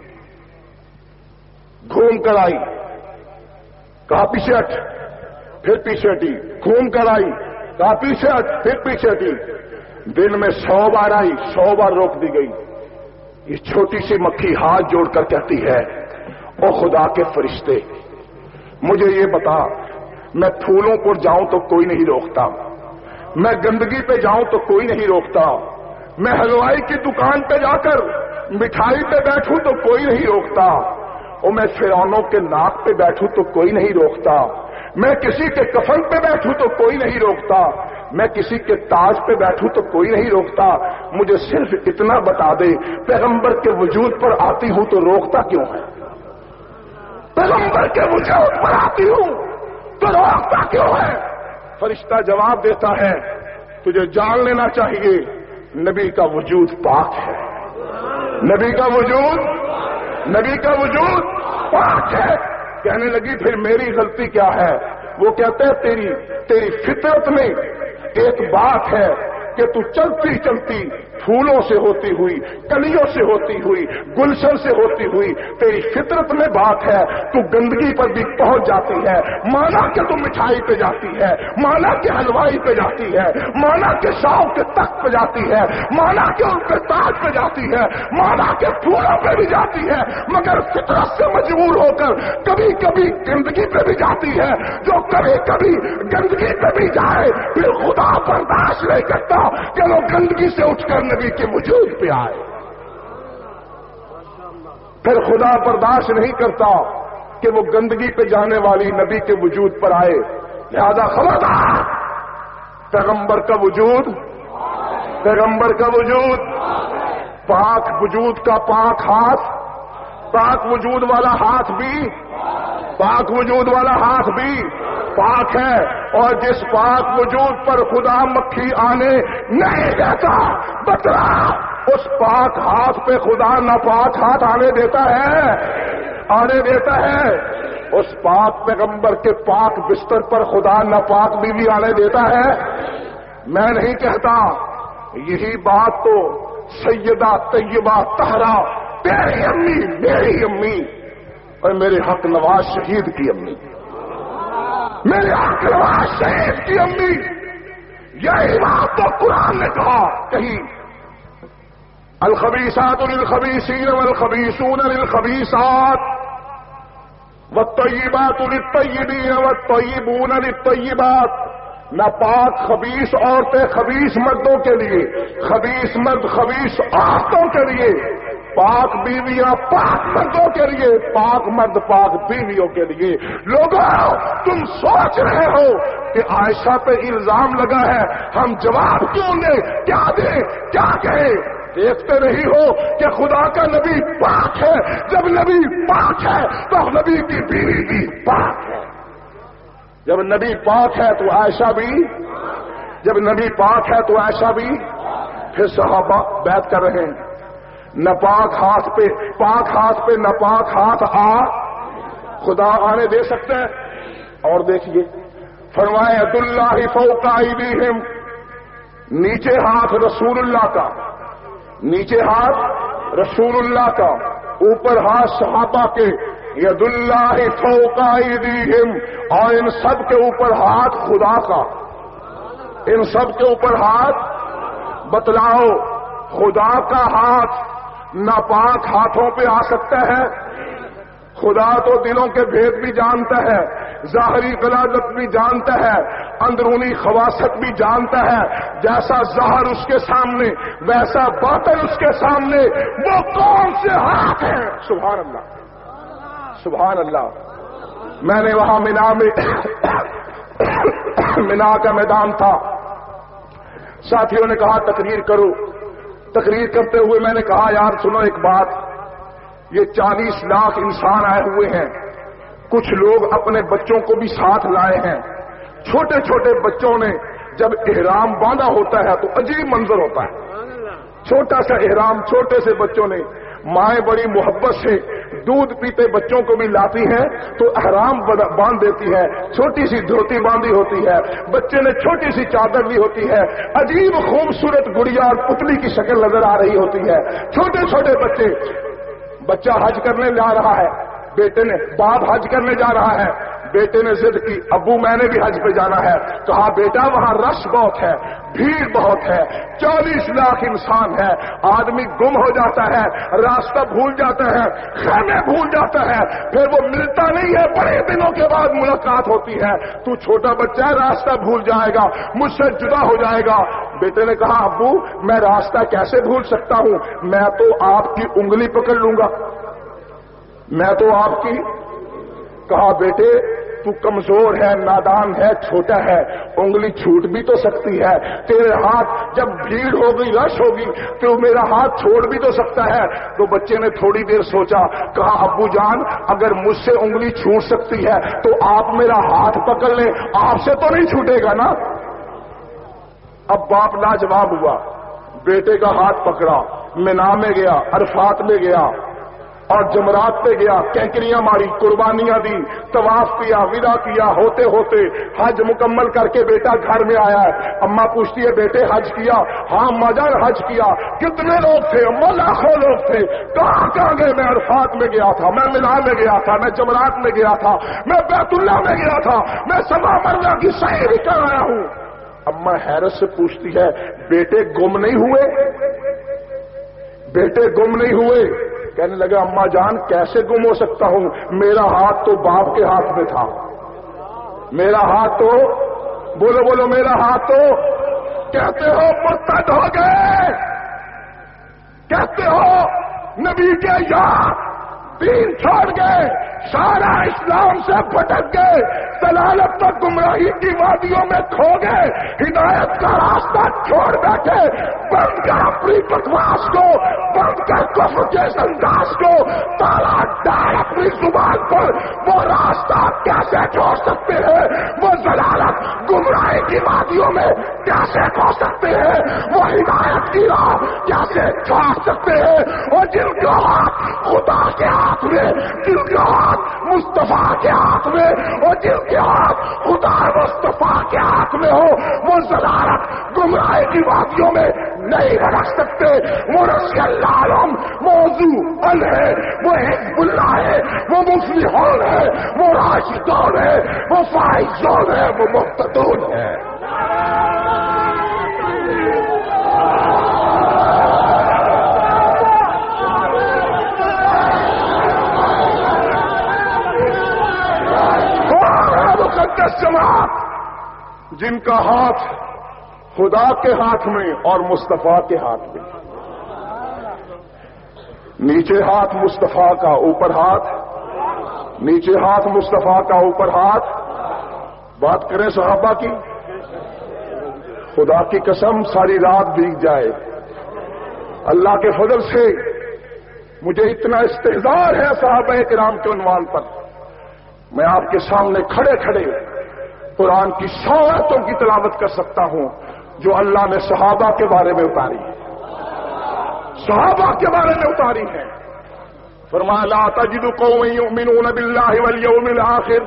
گھوم کر آئی، کہا پیچھے ہٹ، پھر پیچھے ہٹی، گھوم کر آئی، کہا پیچھے ہٹ، پھر پیچھے ہٹی، دن میں سو بار آئی، سو بار روک دی گئی۔ یہ چھوٹی سی مکھی ہاتھ جوڑ کر کہتی ہے، او خدا کے فرشتے، مجھے یہ بتا، میں پھولوں پر جاؤں تو کوئی نہیں روکتا، میں گندگی پہ جاؤں تو کوئی نہیں روکتا، میں حلوائی کی دکان پہ جا کر مٹھائی پہ بیٹھوں تو کوئی نہیں روکتا، اور میں فرعونوں کے ناک پہ بیٹھوں تو کوئی نہیں روکتا، میں کسی کے کفن پہ بیٹھوں تو کوئی نہیں روکتا، میں کسی کے تاج پہ بیٹھوں تو کوئی نہیں روکتا، مجھے صرف اتنا بتا دے، پیغمبر کے وجود پر آتی ہوں تو روکتا کیوں ہے؟ پیغمبر کے وجود پر آتی ہوں تو روکتا کیوں ہے؟ فرشتہ جواب دیتا ہے، تجھے جان لینا چاہیے، نبی کا وجود پاک ہے، نبی کا وجود، نبی کا وجود پاک ہے۔ کہنے لگی پھر میری غلطی کیا ہے؟ وہ کہتے ہیں تیری تیری فطرت میں ایک بات ہے کہ تو چلتی چلتی پھولوں سے ہوتی ہوئی، کلیوں سے ہوتی ہوئی، گلشن سے ہوتی ہوئی، تیری فطرت میں بات ہے، تو گندگی پر بھی پہنچ جاتی ہے، مانا کہ تو مٹھائی پہ جاتی ہے، مانا کہ حلوائی پہ جاتی ہے، مانا کہ شاہ کے تخت پہ جاتی ہے، مانا کہ ان کے تاج پہ جاتی ہے، مانا کہ پھولوں پہ بھی جاتی ہے، مگر فطرت سے مجبور ہو کر کبھی کبھی گندگی پہ بھی جاتی ہے۔ جو کبھی کبھی گندگی پہ بھی جائے پھر خدا برداشت نہیں کرتا کہ وہ گندگی سے اٹھ کر نبی کے وجود پہ آئے، پھر خدا برداشت نہیں کرتا کہ وہ گندگی پہ جانے والی نبی کے وجود پر آئے۔ لہذا خبردار، پیغمبر کا وجود، پیغمبر کا وجود پاک، وجود کا پاک ہاتھ، پاک وجود والا ہاتھ بھی، پاک وجود والا ہاتھ بھی پاک ہے، اور جس پاک وجود پر خدا مکھی آنے نہیں دیتا، بتلا اس پاک ہاتھ پہ خدا ناپاک ہاتھ آنے دیتا ہے؟ آنے دیتا ہے؟ اس پاک پیغمبر کے پاک بستر پر خدا ناپاک بیوی آنے دیتا ہے؟ میں نہیں کہتا، یہی بات تو سیدہ طیبہ طاہرہ تیری امی، میری امی اور میرے حق نواز شہید کی امی، میرے حق نواز شہید کی امی، یہی بات تو قرآن نے کہا، کہیں الخبیثات للخبیثین والخبیثون للخبیثات والطیبات للطیبین والطیبون للطیبات۔ ناپاک خبیث عورتیں خبیث مردوں کے لیے، خبیث مرد خبیث عورتوں کے لیے، پاک بیویاں پاک مردوں کے لیے، پاک مرد پاک بیویوں کے لیے۔ لوگوں تم سوچ رہے ہو کہ عائشہ پہ الزام لگا ہے، ہم جواب کیوں دیں، کیا دیں، کیا کہیں؟ دیکھتے نہیں ہو کہ خدا کا نبی پاک ہے، جب نبی پاک ہے تو نبی کی بیوی بھی پاک ہے۔ جب نبی پاک ہے تو عائشہ بھی، جب نبی پاک ہے تو عائشہ بھی۔ پھر صحابہ بیعت کر رہے ہیں، ناپاک ہاتھ پہ پاک ہاتھ پہ ناپاک ہاتھ آ خدا آنے دے سکتا ہے؟ اور دیکھیے فرمایا ید اللہ فوق ایدیہم، نیچے ہاتھ رسول اللہ کا، نیچے ہاتھ رسول اللہ کا، اوپر ہاتھ صحابہ کے۔ ید اللہ فوق ایدیہم، اور ان سب کے اوپر ہاتھ خدا کا، ان سب کے اوپر ہاتھ۔ بتلاؤ خدا کا ہاتھ ناپاک ہاتھوں پہ آ سکتا ہے؟ خدا تو دلوں کے بھید بھی جانتا ہے، ظاہری غلاظت بھی جانتا ہے، اندرونی خواصت بھی جانتا ہے۔ جیسا ظاہر اس کے سامنے ویسا باطن اس کے سامنے، وہ کون سے ہاتھ ہیں؟ سبحان اللہ، سبحان اللہ۔ میں نے وہاں مینا میں مینا کا میدان تھا، ساتھیوں نے کہا تقریر کرو۔ تقریر کرتے ہوئے میں نے کہا یار سنو ایک بات، یہ چالیس لاکھ انسان آئے ہوئے ہیں، کچھ لوگ اپنے بچوں کو بھی ساتھ لائے ہیں۔ چھوٹے چھوٹے بچوں نے جب احرام باندھا ہوتا ہے تو عجیب منظر ہوتا ہے۔ چھوٹا سا احرام چھوٹے سے بچوں نے، مائیں بڑی محبت سے دودھ پیتے بچوں کو بھی لاتی ہیں تو احرام باندھ دیتی ہے، چھوٹی سی دھوتی باندھی ہوتی ہے، بچے نے چھوٹی سی چادر لی ہوتی ہے، عجیب خوبصورت گڑیا اور پتلی کی شکل نظر آ رہی ہوتی ہے۔ چھوٹے چھوٹے بچے، بچہ حج کرنے جا رہا ہے، بیٹے نے، باپ حج کرنے جا رہا ہے، بیٹے نے ضد کی ابو میں نے بھی حج پہ جانا ہے۔ کہا بیٹا وہاں رش بہت ہے، بھیڑ بہت ہے، چالیس لاکھ انسان ہے، آدمی گم ہو جاتا ہے، راستہ بھول جاتا ہے، خیمے بھول جاتا ہے، پھر وہ ملتا نہیں ہے، بڑے دنوں کے بعد ملاقات ہوتی ہے، تو چھوٹا بچہ ہے راستہ بھول جائے گا، مجھ سے جدا ہو جائے گا۔ بیٹے نے کہا ابو میں راستہ کیسے بھول سکتا ہوں، میں تو آپ کی انگلی پکڑ لوں گا، میں تو آپ کی۔ کہا بیٹے تو کمزور ہے، نادان ہے، چھوٹا ہے، انگلی چھوٹ بھی تو سکتی ہے، تیرے ہاتھ جب بھیڑ ہوگی رش ہوگی تو میرا ہاتھ چھوڑ بھی تو سکتا ہے۔ تو بچے نے تھوڑی دیر سوچا، کہا ابو جان اگر مجھ سے انگلی چھوٹ سکتی ہے تو آپ میرا ہاتھ پکڑ لیں، آپ سے تو نہیں چھوٹے گا نا۔ اب باپ لاجواب ہوا، بیٹے کا ہاتھ پکڑا، مینا میں گیا، عرفات میں گیا اور جمرات پہ گیا، کینکریاں ماری، قربانیاں دی، طواف کیا، ودا کیا، ہوتے ہوتے حج مکمل کر کے بیٹا گھر میں آیا ہے۔ اماں پوچھتی ہے بیٹے حج کیا؟ ہاں اماں جان حج کیا۔ کتنے لوگ تھے؟ اماں لاکھوں لوگ تھے۔ کہاں کہاں گئے؟ میں عرفات میں گیا تھا، میں مینا میں گیا تھا، میں جمرات میں گیا تھا، میں بیت اللہ میں گیا تھا، میں صفا مروا کی سعی بھی کر آیا ہوں۔ اماں حیرت سے پوچھتی ہے بیٹے گم نہیں ہوئے؟ بیٹے گم نہیں ہوئے؟ کہنے لگا اماں جان کیسے گم ہو سکتا ہوں، میرا ہاتھ تو باپ کے ہاتھ میں تھا، میرا ہاتھ تو، بولو بولو میرا ہاتھ تو، کہتے ہو مرتد ہو گئے، کہتے ہو نبی کے یار دین چھوڑ گئے، سارا اسلام سے بھٹک گئے، دلالت پر گمراہی کی وادیوں میں کھو گئے، ہدایت کا راستہ چھوڑ بیٹھے، بند کر اپنی بکواس کو، بند کر کفر کے انداز کو، تالا ڈال اپنی زبان پر، وہ راستہ کیسے چھوڑ سکتے ہیں، وہ دلالت گمراہی کی وادیوں میں کیسے کھو سکتے ہیں، وہ ہدایت کی راہ کیسے چھوڑ سکتے ہیں، اور جن کے ہاتھ خدا کے ہاتھ میں، جن کے ہاتھ مصطفیٰ کے ہاتھ میں، اور جن کے ہاتھ خدا مصطفیٰ کے ہاتھ میں ہو، وہ ضلالت گمراہی کی وادیوں میں نہیں رکھ سکتے۔ وہ رضی اللہ عنہم موضوع ال ہے، وہ حزب اللہ ہے، وہ مفلحون ہے، وہ راشدون ہے، وہ فائزون ہے، وہ مقتدون ہے۔ جماعت جن کا ہاتھ خدا کے ہاتھ میں اور مصطفیٰ کے ہاتھ میں، نیچے ہاتھ مصطفیٰ کا اوپر ہاتھ، نیچے ہاتھ مصطفیٰ کا اوپر ہاتھ. بات کریں صحابہ کی، خدا کی قسم ساری رات بیت جائے. اللہ کے فضل سے مجھے اتنا استحضار ہے صحابہ کرام کے عنوان پر، میں آپ کے سامنے کھڑے کھڑے قرآن کی سو آیتوں کی تلاوت کر سکتا ہوں جو اللہ نے صحابہ کے بارے میں اتاری ہے، صحابہ کے بارے میں اتاری ہے. فرمایا لا تجد قوما یؤمنون باللہ والیوم الآخر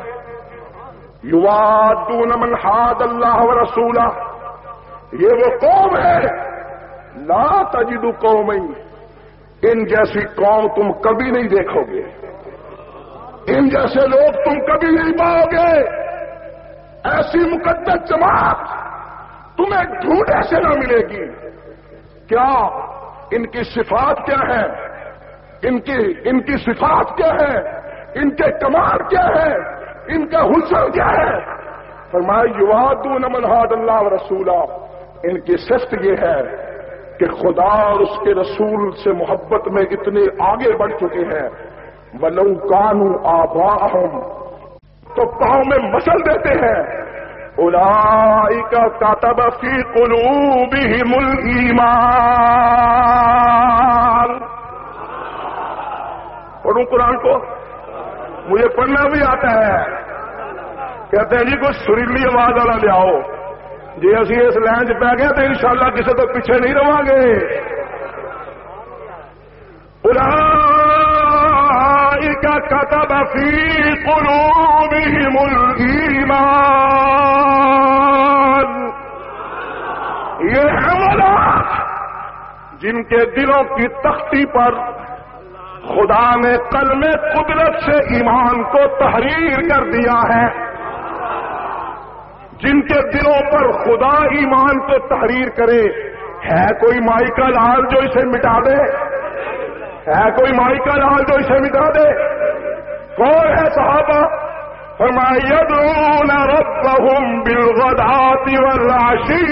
یوادون من حاد اللہ ورسولہ. یہ وہ قوم ہے، لا تجد قوما، ان جیسی قوم تم کبھی نہیں دیکھو گے، ان جیسے لوگ تم کبھی نہیں پاؤ گے. ایسی مقدس جماعت تمہیں ڈھونڈے سے نہ ملے گی. کیا ان کی صفات کیا ہے؟ ان کی ان کی صفات کیا ہے؟ ان کے کمال کیا ہے؟ ان کا حسن کیا ہے؟ فرمایا یوادون من حاد اللہ ورسولہ. ان کی صفت یہ ہے کہ خدا اور اس کے رسول سے محبت میں اتنے آگے بڑھ چکے ہیں. وَلَوْ كَانُوا آبَاءَهُمْ، تو پاؤں میں مسل دیتے ہیں. اولئک کتب فی قلوبہم الایمان. پڑھوں قرآن کو، مجھے پڑھنا بھی آتا ہے. کہتے ہیں جی کچھ سریلی آواز والا لے آؤ. جی اسی اس لائن چ پی گئے تو انشاءاللہ کسی تو پیچھے نہیں رہا گے. اولئک کتب فی قلوبہم الایمان. یہ حملات جن کے دلوں کی تختی پر خدا نے قلم قدرت سے ایمان کو تحریر کر دیا ہے، جن کے دلوں پر خدا ایمان کو تحریر کرے. ہے کوئی مائی کا لال جو اسے مٹا دے؟ ہے کوئی مائی کا لال جو اسے مٹا دے؟ کون ہے صحابہ؟ فرمایا یدعون ربهم بالغداۃ والعشی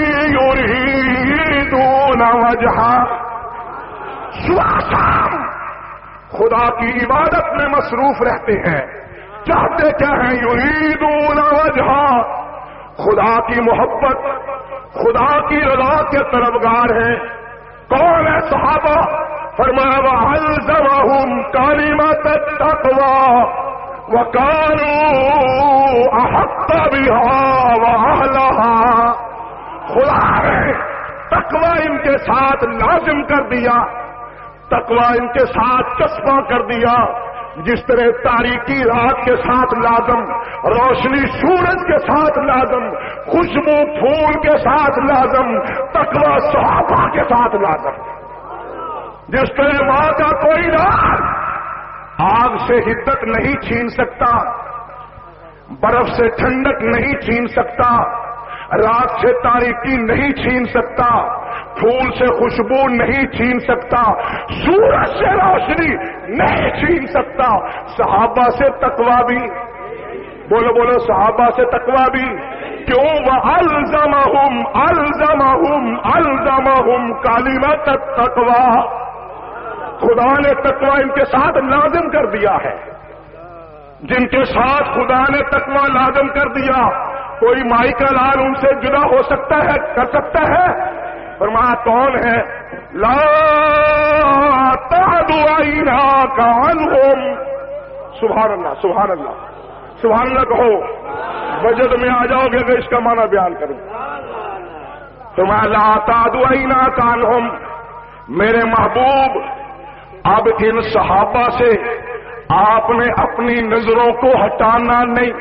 یریدون وجہہ. صبح شام خدا کی عبادت میں مصروف رہتے ہیں. چاہتے کیا ہیں؟ یریدون وجہہ، خدا کی محبت، خدا کی رضا کے طلبگار ہیں. کون ہے صحابہ؟ فرمایا وَأَلْزَمَهُمْ كَلِمَةَ التَّقْوَىٰ وَكَانُوا أَحَقَّ بِهَا وَأَهْلَهَا. خدا نے تقویٰ ان کے ساتھ لازم کر دیا، تقویٰ ان کے ساتھ چسپاں کر دیا. جس طرح تاریکی رات کے ساتھ لازم، روشنی سورج کے ساتھ لازم، خوشبو پھول کے ساتھ لازم، تقویٰ صحابہ کے ساتھ لازم. جس طرح ماں کا کوئی راز آگ سے حدت نہیں چھین سکتا، برف سے ٹھنڈک نہیں چھین سکتا، رات سے تاریکی نہیں چھین سکتا، پھول سے خوشبو نہیں چھین سکتا، سورج سے روشنی نہیں چھین سکتا. صحابہ سے تقویٰ بھی، بولو بولو صحابہ سے تقویٰ بھی. کیوں؟ وَأَلْزَمَهُمْ أَلْزَمَهُمْ أَلْزَمَهُمْ كَلِمَةَ التَّقْوَىٰ. خدا نے تقویٰ ان کے ساتھ لازم کر دیا ہے. جن کے ساتھ خدا نے تقویٰ لازم کر دیا، کوئی مائی کا لال ان سے جدا ہو سکتا ہے؟ کر سکتا ہے؟ فرمایا کون ہے؟ لا تعد عیناک عنہم. سبحان اللہ سبحان اللہ سبحان اللہ کہو، وجد میں آ جاؤ گے کہ اس کا معنی بیان کروں. فرمایا لا تعد عیناک عنہم. میرے محبوب اب ان صحابہ سے آپ نے اپنی نظروں کو ہٹانا نہیں،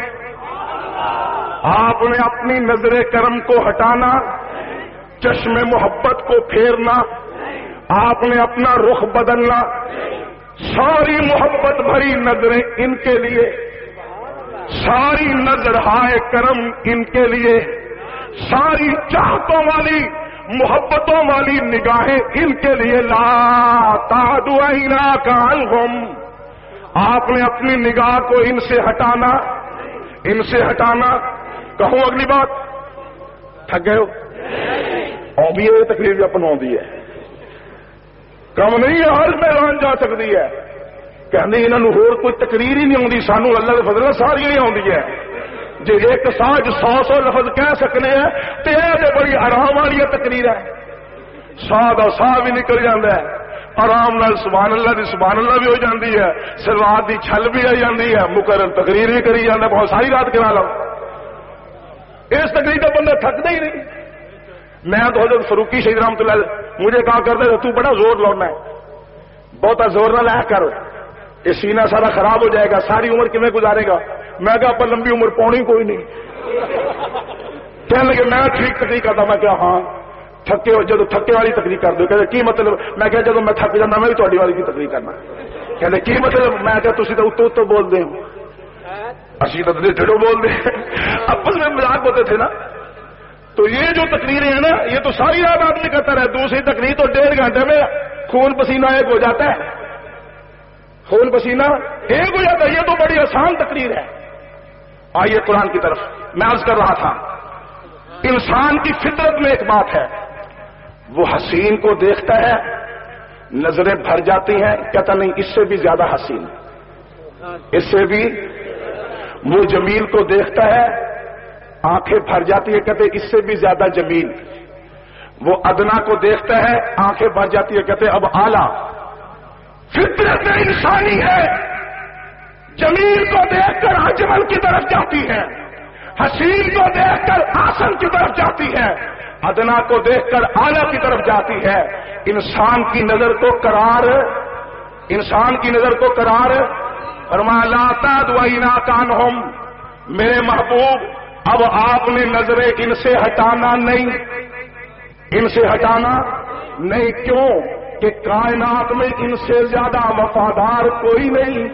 آپ نے اپنی نظر کرم کو ہٹانا، چشم محبت کو پھیرنا، آپ نے اپنا رخ بدلنا. ساری محبت بھری نظریں ان کے لیے، ساری نظر ہائے کرم ان کے لیے، ساری چاہتوں والی محبتوں والی نگاہیں ان کے لیے. لا تعد عیناک عنہم. آپ نے اپنی نگاہ کو ان سے ہٹانا، ان سے ہٹانا. کہوں اگلی بات؟ تھک گئے ہو؟ اور بھی یہ تقریر بھی اپن ہوتی ہے. کم نہیں ہے، ہر میدان جا سکتی ہے. کہندی انہاں نوں ہور کوئی تقریر ہی نہیں آتی، سانو اللہ کے فضل ساری ہی آتی ہے. جی ایک ساج سو سو لفظ کہہ سکنے ہیں تو یہ بڑی آرام والی تقریر ہے. سا دا سا بھی نکل جاتا ہے، آرام نال سبحان اللہ دی سبحان اللہ بھی ہو جاتی ہے، سلوات دی چھل بھی آ جاتی ہے، مقرر تقریر بھی کری جاتا ہے. بہت ساری رات کرا لو، اس تقریر کا بندہ تھکتا ہی نہیں. میں تو حضرت فاروقی شہید رحمۃ اللہ مجھے کہا کرتے تھے تو بڑا زور لانا ہے، بہتا زور نہ لایا کر، یہ سینہ سارا خراب ہو جائے گا، ساری عمر کیویں گزارے گا. میں کہا پر لمبی عمر پاؤنی کوئی نہیں. کہنے لگے میں ٹھیک تقریر کرتا. میں کہا ہاں تھکے ہو، جب تھکے والی تقریر کر دو. کہتے کی مطلب؟ میں کہا جب میں تھک جانا میں بھی تھوڑی والی کی تقریر کرنا. کہتے کی مطلب؟ میں کہا تسی تو اتو اتو بول دے ہو، اسی تو ڈھڑو بول دے. آپس میں مذاق ہوتے تھے نا. تو یہ جو تقریریں ہیں نا یہ تو ساری رات آدمی کرتا رہے. دوسری تقریر تو ڈیڑھ گھنٹے میں خون پسینہ ایک ہو جاتا ہے، خون پسینہ ایک ہو جاتا ہے. یہ تو بڑی آسان تقریر ہے. آئیے قرآن کی طرف. میں عرض کر رہا تھا انسان کی فطرت میں ایک بات ہے، وہ حسین کو دیکھتا ہے نظریں بھر جاتی ہیں، کہتا نہیں اس سے بھی زیادہ حسین، اس سے بھی. وہ جمیل کو دیکھتا ہے آنکھیں بھر جاتی ہے، کہتے اس سے بھی زیادہ جمیل. وہ ادنا کو دیکھتا ہے آنکھیں بھر جاتی ہے، کہتے اب اعلی. فطرت انسانی ہے، جمیل کو دیکھ کر اجمل کی طرف جاتی ہے، حسین کو دیکھ کر آسن کی طرف جاتی ہے، ادنا کو دیکھ کر اعلی کی طرف جاتی ہے. انسان کی نظر کو قرار، انسان کی نظر کو قرار فرمایا لا تدعینا کانہم. میرے محبوب اب آپ نے نظریں ان سے ہٹانا نہیں، ان سے ہٹانا نہیں. کیوں کہ کائنات میں ان سے زیادہ وفادار کوئی نہیں،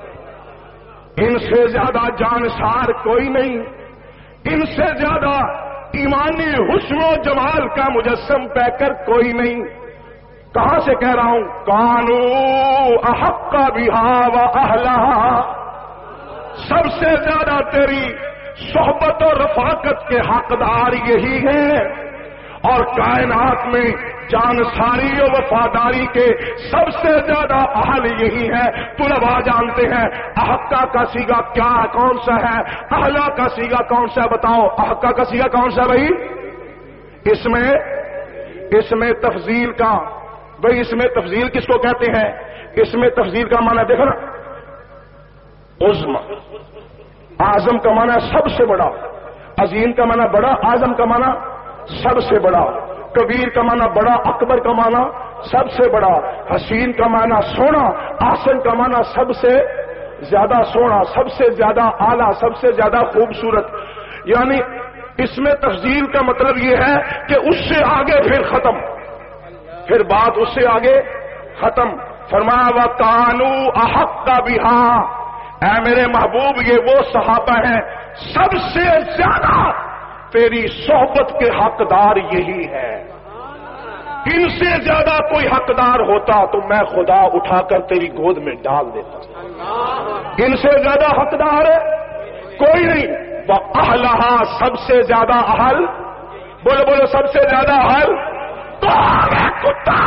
ان سے زیادہ جانسار کوئی نہیں، ان سے زیادہ ایمانی حسن و جمال کا مجسم پیکر کوئی نہیں. کہاں سے کہہ رہا ہوں؟ کانو احق بہا و اہلہا. سب سے زیادہ تیری صحبت و رفاقت کے حقدار یہی ہیں، اور کائنات میں جانساری و وفاداری کے سب سے زیادہ اہل یہی ہے. طلباء جانتے ہیں احقا کا سیگا کیا کون سا ہے، اہلا کا سیگا کون سا ہے؟ بتاؤ احقا کا سیگا کون سا ہے بھائی؟ اس میں اس میں تفضیل کا بھائی اس میں تفضیل کس کو کہتے ہیں؟ اس میں تفضیل کا معنی دیکھو نا، عظم. اعظم کا معنی سب سے بڑا، عظیم کا معنی بڑا، اعظم کا معنی سب سے بڑا، کبیر کا معنی بڑا، اکبر کا معنی سب سے بڑا، حسین کا معنی سونا، آسن کا معنی سب سے زیادہ سونا، سب سے زیادہ اعلیٰ، سب سے زیادہ خوبصورت. یعنی اس میں تفضیل کا مطلب یہ ہے کہ اس سے آگے پھر ختم، پھر بات اس سے آگے ختم. فرمایا وَكَانُوا أَحَقَّ بِهَا. اے میرے محبوب یہ وہ صحابہ ہیں سب سے زیادہ تیری صحبت کے حقدار یہی ہے. ان سے زیادہ کوئی حقدار ہوتا تو میں خدا اٹھا کر تیری گود میں ڈال دیتا. ان سے زیادہ حقدار کوئی نہیں. وَأَهْلَهَا. سب سے زیادہ اہل، بولو بولو سب سے زیادہ اہل کون ہے؟ کتا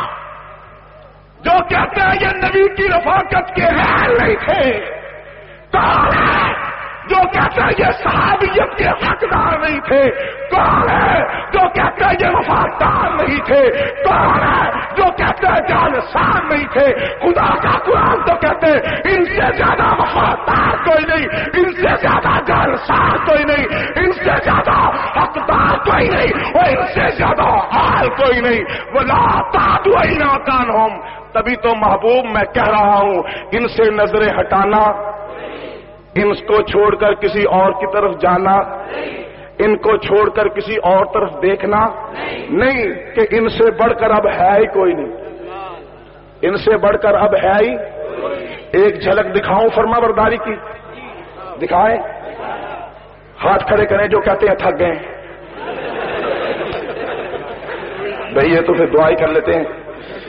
جو کہتے ہیں یہ نبی کی رفاقت کے اہل نہیں تھے. کون ہے جو کہتے ہیں یہ صحابیت کے حقدار نہیں تھے؟ کون ہے جو کہتے ہیں یہ وفادار نہیں تھے؟ کون ہے جو کہتے ہیں جانسار نہیں تھے؟ خدا کا قرآن تو کہتے ہیں ان سے زیادہ وفادار کوئی نہیں، ان سے زیادہ جانسار کوئی نہیں، ان سے زیادہ حقدار کوئی نہیں، اور ان سے زیادہ حال کوئی نہیں. وَلَا تَعْدُوَيْنَا كَانْهُمْ. تبھی تو محبوب میں کہہ رہا ہوں ان سے نظریں ہٹانا، ان کو چھوڑ کر کسی اور کی طرف جانا، ان کو چھوڑ کر کسی اور طرف دیکھنا نہیں، کہ ان سے بڑھ کر اب ہے ہی کوئی نہیں، ان سے بڑھ کر اب ہے ہی. ایک جھلک دکھاؤں فرما برداری کی؟ دکھائیں. ہاتھ کھڑے کریں جو کہتے ہیں تھک گئے. بھئی یہ تو پھر دعا ہی کر لیتے ہیں.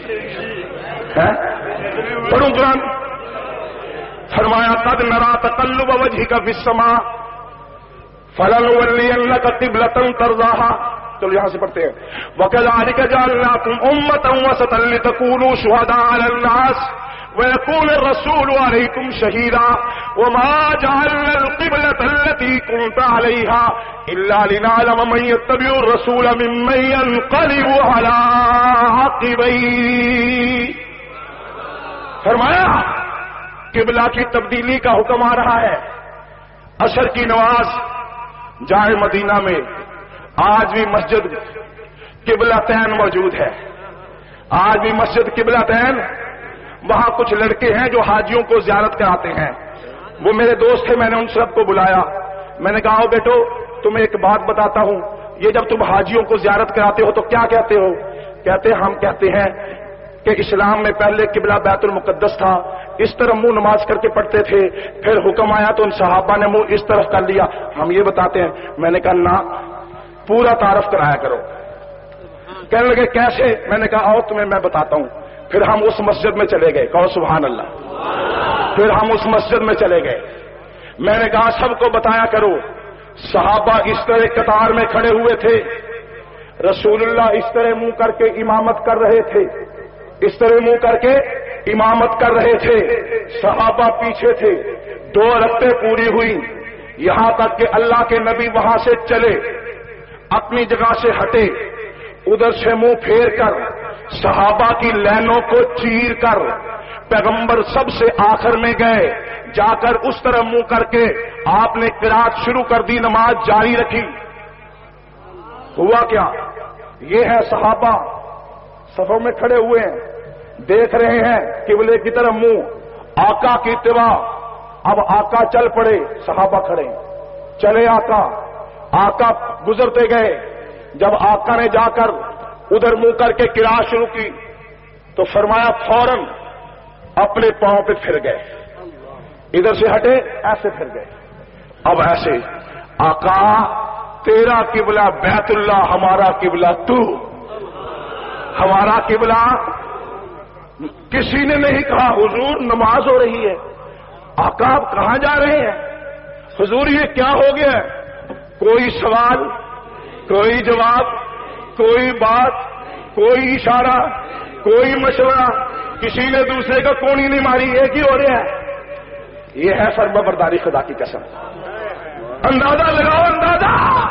پڑھوں قرآن. فرمایا قد نرا تقلب وجهك في السماء فلنولينك قبلة ترضاها. چلو یہاں سے پڑھتے ہیں وَكَذَلِكَ جَعَلْنَاكُمْ أُمَّةً وَسَطًا لِتَكُونُوا شُهَدَاءَ عَلَى النَّاسِ وَيَكُونَ الرَّسُولُ عَلَيْكُمْ شَهِيدًا وَمَا جَعَلْنَا الْقِبْلَةَ الَّتِي كُنْتَ عَلَيْهَا إِلَّا لِنَعْلَمَ مَن يَتَّبِعُ الرَّسُولَ مِمَّن يَنقَلِبُ عَلَى عَقِبَيْهِ. فرمایا قبلہ کی تبدیلی کا حکم آ رہا ہے. عصر کی نماز جائے مدینہ میں آج بھی مسجد قبلتین موجود ہے. آج بھی مسجد قبلتین. وہاں کچھ لڑکے ہیں جو حاجیوں کو زیارت کراتے ہیں. وہ میرے دوست تھے, میں نے ان سب کو بلایا. میں نے کہا آؤ بیٹو تمہیں ایک بات بتاتا ہوں, یہ جب تم حاجیوں کو زیارت کراتے ہو تو کیا کہتے ہو؟ کہتے ہم کہتے ہیں کہ اسلام میں پہلے قبلہ بیت المقدس تھا, اس طرف منہ نماز کر کے پڑھتے تھے, پھر حکم آیا تو ان صحابہ نے منہ اس طرف کر لیا, ہم یہ بتاتے ہیں. میں نے کہا نہ, پورا تعارف کرایا کرو. کہنے لگے کیسے؟ میں نے کہا آؤ تمہیں میں بتاتا ہوں. پھر ہم اس مسجد میں چلے گئے, کہو سبحان اللہ. پھر ہم اس مسجد میں چلے گئے. میں نے کہا سب کو بتایا کرو. صحابہ اس طرح قطار میں کھڑے ہوئے تھے, رسول اللہ اس طرح منہ کر کے امامت کر رہے تھے, اس طرح منہ کر کے امامت کر رہے تھے. صحابہ پیچھے تھے. دو رکعتیں پوری ہوئی, یہاں تک کہ اللہ کے نبی وہاں سے چلے, اپنی جگہ سے ہٹے, ادھر سے منہ پھیر کر صحابہ کی لینوں کو چیر کر پیغمبر سب سے آخر میں گئے. جا کر اس طرح منہ کر کے آپ نے قرات شروع کر دی, نماز جاری رکھی. ہوا کیا؟ یہ ہے صحابہ صفوں میں کھڑے ہوئے ہیں, دیکھ رہے ہیں قبلے کی طرف منہ, آقا کی اتباع. اب آقا چل پڑے, صحابہ کھڑے, چلے آقا. آقا گزرتے گئے. جب آقا نے جا کر ادھر منہ کر کے قرات شروع کی تو فرمایا فوراً اپنے پاؤں پہ پھر گئے, ادھر سے ہٹے ایسے پھر گئے. اب ایسے آقا تیرا قبلہ بیت اللہ, ہمارا قبلہ تو. ہمارا قبلہ کسی نے نہیں کہا حضور نماز ہو رہی ہے. آقا آپ کہاں جا رہے ہیں؟ حضور یہ کیا ہو گیا؟ کوئی سوال, کوئی جواب, کوئی بات, کوئی اشارہ, کوئی مشورہ, کسی نے دوسرے کا کونی نہیں ماری, ایک ہی ہو رہا ہے. یہ ہے فرما برداری خدا کی قسم. اندازہ لگاؤ, اندازہ.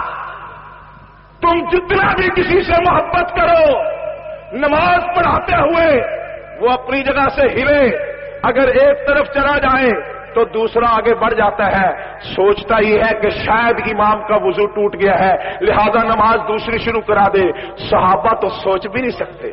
تم جتنا بھی کسی سے محبت کرو, نماز پڑھاتے ہوئے وہ اپنی جگہ سے ہلے, اگر ایک طرف چلا جائے تو دوسرا آگے بڑھ جاتا ہے. سوچتا یہ ہے کہ شاید امام کا وضو ٹوٹ گیا ہے لہذا نماز دوسری شروع کرا دے. صحابہ تو سوچ بھی نہیں سکتے.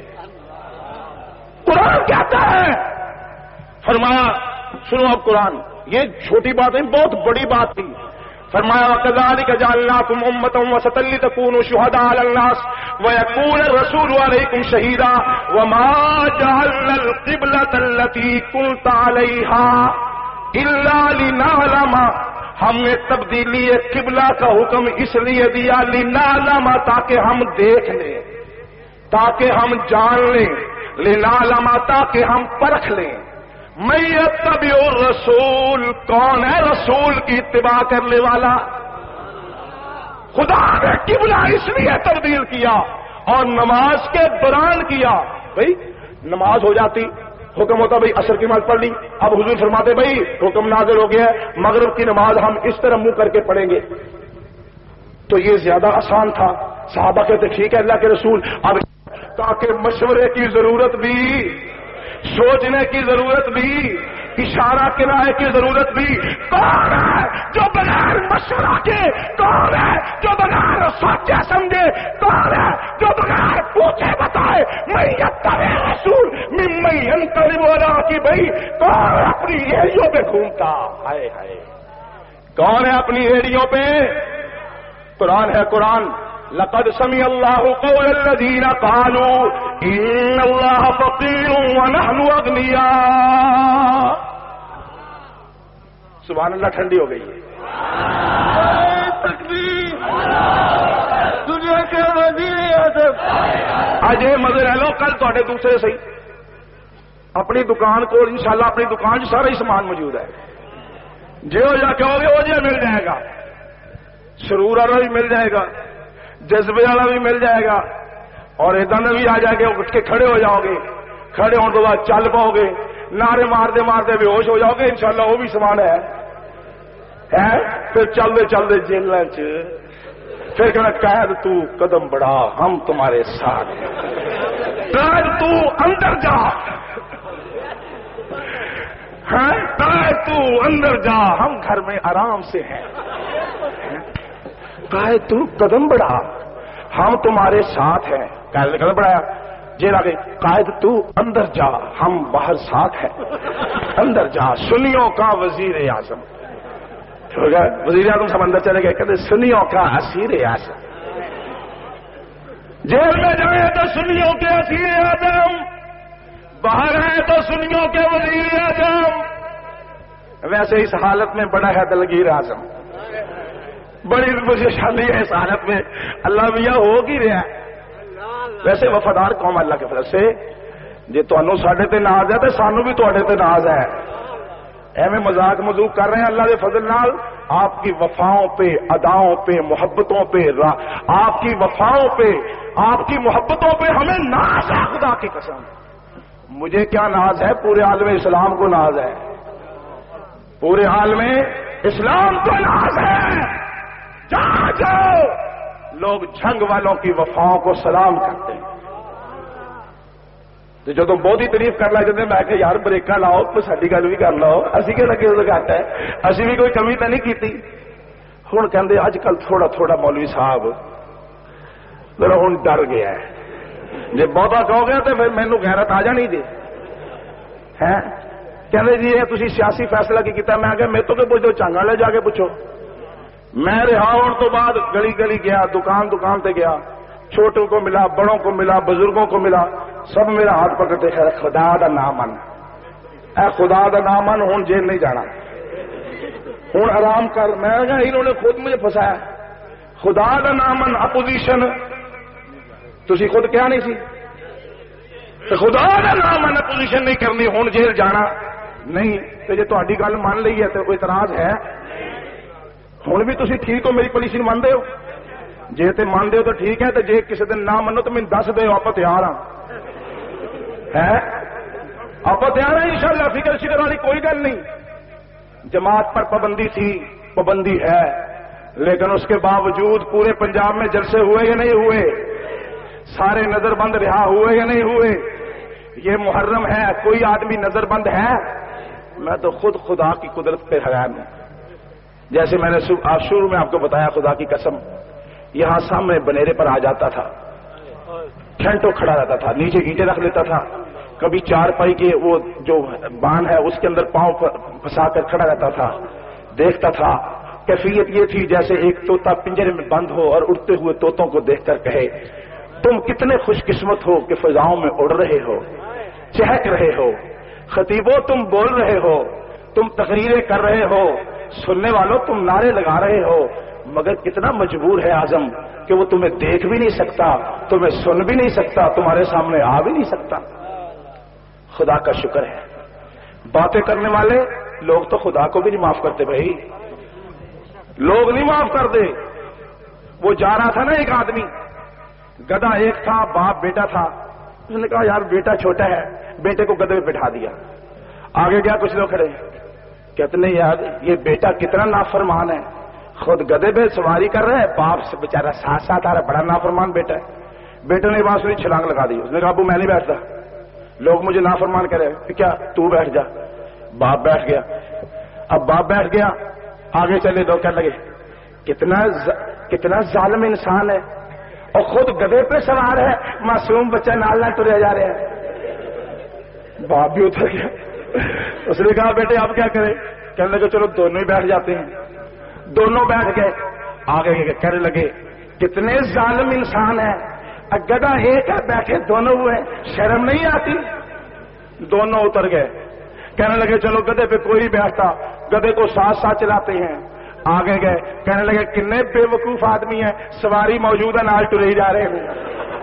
قرآن کہتا ہے, فرمایا سنو اب قرآن, یہ چھوٹی بات نہیں بہت بڑی بات تھی. فرمایا وَكَذَلِكَ جَعَلْنَاكُمْ أُمَّةً وَسَطًا لِتَكُونُوا شُهَدَاءَ عَلَى النَّاسِ وَيَكُونَ الرَّسُولُ عَلَيْكُمْ شَهِيدًا وَمَا جَعَلْنَا الْقِبْلَةَ الَّتِي كُنْتَ عَلَيْهَا إِلَّا لِنَعْلَمَ, ہم نے تبدیلی قبلہ کا حکم اس لیے دیا لِنَعْلَمَ تاکہ ہم دیکھ لیں, تاکہ ہم جان لیں, لِنَعْلَمَ تاکہ ہم پرکھ لیں. میں یتبع الرسول, کون ہے رسول کی اتباع کرنے والا؟ خدا نے قبلہ اس لیے تبدیل کیا اور نماز کے دوران کیا. بھائی نماز ہو جاتی, حکم ہوتا بھائی عصر کی نماز پڑھ لی, اب حضور فرماتے بھائی حکم نازل ہو گیا مغرب کی نماز ہم اس طرح منہ کر کے پڑھیں گے. تو یہ زیادہ آسان تھا. صحابہ کہتے ٹھیک ہے اللہ کے رسول, اب تاکہ مشورے کی ضرورت بھی, سوچنے کی ضرورت بھی, اشارہ کرائے کی ضرورت بھی. کون ہے جو بغیر مشورہ کے, کون ہے جو بغیر سوچے سمجھے, کون ہے جو بغیر پوچھے بتائے میں یتبع رسول ممن ينقلب علی عقبیہ, کون اپنی ایڑیوں پہ گھومتا, ہائے ہائے کون ہے اپنی ایڑیوں پہ؟ قرآن ہے قرآن. لقد سمع الله قول الذين قالوا ان الله فقير ونحن اغنياء. سبحان اللہ, ٹھنڈی ہو گئی ہے. تکبیر, دنیا کے وزیر اعظم. آج یہ مزے رہ لو, کل تو دوسرے صحیح اپنی دکان کو انشاءاللہ اپنی دکان سے سارا ہی سامان موجود ہے. جو جا کہو گے وہ جی مل جائے گا, سرور والا بھی مل جائے گا, جذبے والا بھی مل جائے گا اور ادھر میں بھی آ جائے گا, اٹھ کے کھڑے ہو جاؤ گے, کھڑے ہونے کے بعد چل پاؤ گے, نعرے مارتے مارتے بے ہوش ہو جاؤ گے, انشاءاللہ وہ بھی سامان ہے ہے پھر چلتے چلتے جیل چ پھر کہنا قید تو قدم بڑھا ہم تمہارے ساتھ, قید تو اندر جا, قید تو اندر جا ہم گھر میں آرام سے ہیں, قید تو قدم بڑھا ہم تمہارے ساتھ ہیں, قید نے قدم بڑھایا, جیل آ گئی, قائد تو اندر جا ہم باہر ساتھ ہیں, اندر جا سنیوں کا وزیر اعظم, وزیر اعظم سب اندر چلے گئے, کہتے سنیوں کا اسیر اعظم, جیل میں جائیں تو سنیوں کے اسیر اعظم, باہر ہیں تو سنیوں کے وزیر اعظم. ویسے اس حالت میں بڑا ہے دلگیر اعظم, بڑی مجھے شانی ہے اس حالت میں, اللہ میاں ہو کی رہا ہے. ویسے وفادار قوم اللہ کے فضل سے, جی تمہوں ساڈے تے ناز ہے تو سانو بھی تواڈے تے ناز ہے. ایویں مذاق مذوق کر رہے ہیں اللہ کے فضل نال, آپ کی وفاؤں پہ, اداؤں پہ, محبتوں پہ, آپ کی وفاؤں پہ, آپ کی محبتوں پہ ہمیں ناز ہے. خدا کی قسم مجھے کیا ناز ہے, پورے عالم اسلام کو ناز ہے, پورے عالم اسلام کو ناز ہے. جہاں جاؤ لوگ جنگ والوں کی وفاؤں کو سلام کرتے ہیں. تو جدو بہت ہی تعریف کر لگ جاتے میں کہ یار بریکا لاؤ تو ساری گل بھی کر لو, اسی کہ لگے تو گھٹ ہے, اسی بھی کوئی کمی تو نہیں کی. ہوں کہ اج کل تھوڑا تھوڑا مولوی صاحب میرا ہوں ڈر گیا ہے, جی بہتا کہو گے تو پھر مینو غیرت آ جانی جی ہے. کہ جی یہ تھی سیاسی فیصلہ کی کیتا, میں کہ میرے تو کہ پوچھو چنگا لے جا کے پوچھو. میں رہا ہونے تو بعد گلی گلی گیا, دکان دکان تے گیا, چھوٹوں کو ملا, بڑوں کو ملا, بزرگوں کو ملا, سب میرا ہاتھ پکڑتے خیر خدا دا نام من, اے خدا دا نام من, ہوں جیل نہیں جانا, ہوں آرام کر. میں کہا انہوں نے خود مجھے پھنسایا, خدا دا نام من اپوزیشن تسی خود کیا نہیں سی, خدا دا نام من اپوزیشن نہیں کرنی, ہوں جیل جانا نہیں. تو جی تہاڈی گل مان لئی ہے تو کوئی اعتراض ہے؟ ہوں بھی تھی ٹھیک ہو, میری پالیسی مانتے ہو, جی تے مانتے ہو تو ٹھیک ہے, تو جی کسی دن نہ منو تو مجھے دس دو, آپ تیار ہاں, ہے آپ تیار ہیں انشاءاللہ, فکر شکر والی کوئی گل نہیں. جماعت پر پابندی تھی, پابندی ہے, لیکن اس کے باوجود پورے پنجاب میں جلسے ہوئے یا نہیں ہوئے, سارے نظر بند رہا ہوئے یا نہیں ہوئے. یہ محرم ہے, کوئی آدمی نظر بند ہے؟ میں تو خود خدا کی قدرت پہ حیران ہوں. جیسے میں نے شروع میں آپ کو بتایا, خدا کی قسم یہاں سامنے بنیرے پر آ جاتا تھا, گھنٹوں کھڑا رہتا تھا, نیچے اینٹیں رکھ لیتا تھا, کبھی چار پائی کے وہ جو بان ہے اس کے اندر پاؤں پھنسا کر کھڑا رہتا تھا, دیکھتا تھا. کیفیت یہ تھی جیسے ایک طوطا پنجرے میں بند ہو اور اڑتے ہوئے طوطوں کو دیکھ کر کہے تم کتنے خوش قسمت ہو کہ فضاؤں میں اڑ رہے ہو, چہک رہے ہو, خطیبوں تم بول رہے ہو, تم تقریریں کر رہے ہو, سننے والوں تم نعرے لگا رہے ہو, مگر کتنا مجبور ہے اعظم کہ وہ تمہیں دیکھ بھی نہیں سکتا, تمہیں سن بھی نہیں سکتا, تمہارے سامنے آ بھی نہیں سکتا. خدا کا شکر ہے, باتیں کرنے والے لوگ تو خدا کو بھی نہیں معاف کرتے بھائی, لوگ نہیں معاف کرتے. وہ جا رہا تھا نا ایک آدمی, گدھا ایک تھا, باپ بیٹا تھا, اس نے کہا یار بیٹا چھوٹا ہے, بیٹے کو گدھے پہ بٹھا دیا. آگے گیا, کچھ لوگ کھڑے, کہتے نہیں یار یہ بیٹا کتنا نافرمان ہے, خود گدھے پہ سواری کر رہا ہے, باپ سے بےچارا ساتھ ساتھ آ رہا ہے, بڑا نافرمان بیٹا ہے. بیٹے نے بات سنی, چھلانگ لگا دی. اس نے کہا ابو میں نہیں بیٹھتا, لوگ مجھے نافرمان کہہ رہے, کیا تو بیٹھ جا. باپ بیٹھ گیا. اب باپ بیٹھ گیا, آگے چلے لوگ کہنے لگے کتنا ز... کتنا ظالم انسان ہے, اور خود گدھے پہ سوار ہے, معصوم بچہ نال نال ٹریا جا رہے ہیں. باپ بھی اتر گیا. اس نے کہا بیٹے آپ کیا کریں, کہنے لگے چلو دونوں ہی بیٹھ جاتے ہیں. دونوں بیٹھ گئے. آگے کہنے لگے کتنے ظالم انسان ہے, گدھا ایک ہے بیٹھے دونوں ہوئے, شرم نہیں آتی. دونوں اتر گئے. کہنے لگے چلو گدھے پہ کوئی نہیں بیٹھتا, گدھے کو ساتھ ساتھ چلاتے ہیں. آگے گئے, کہنے لگے کتنے بے وقوف آدمی ہیں, سواری موجود ہے نال ٹرے جا رہے ہیں.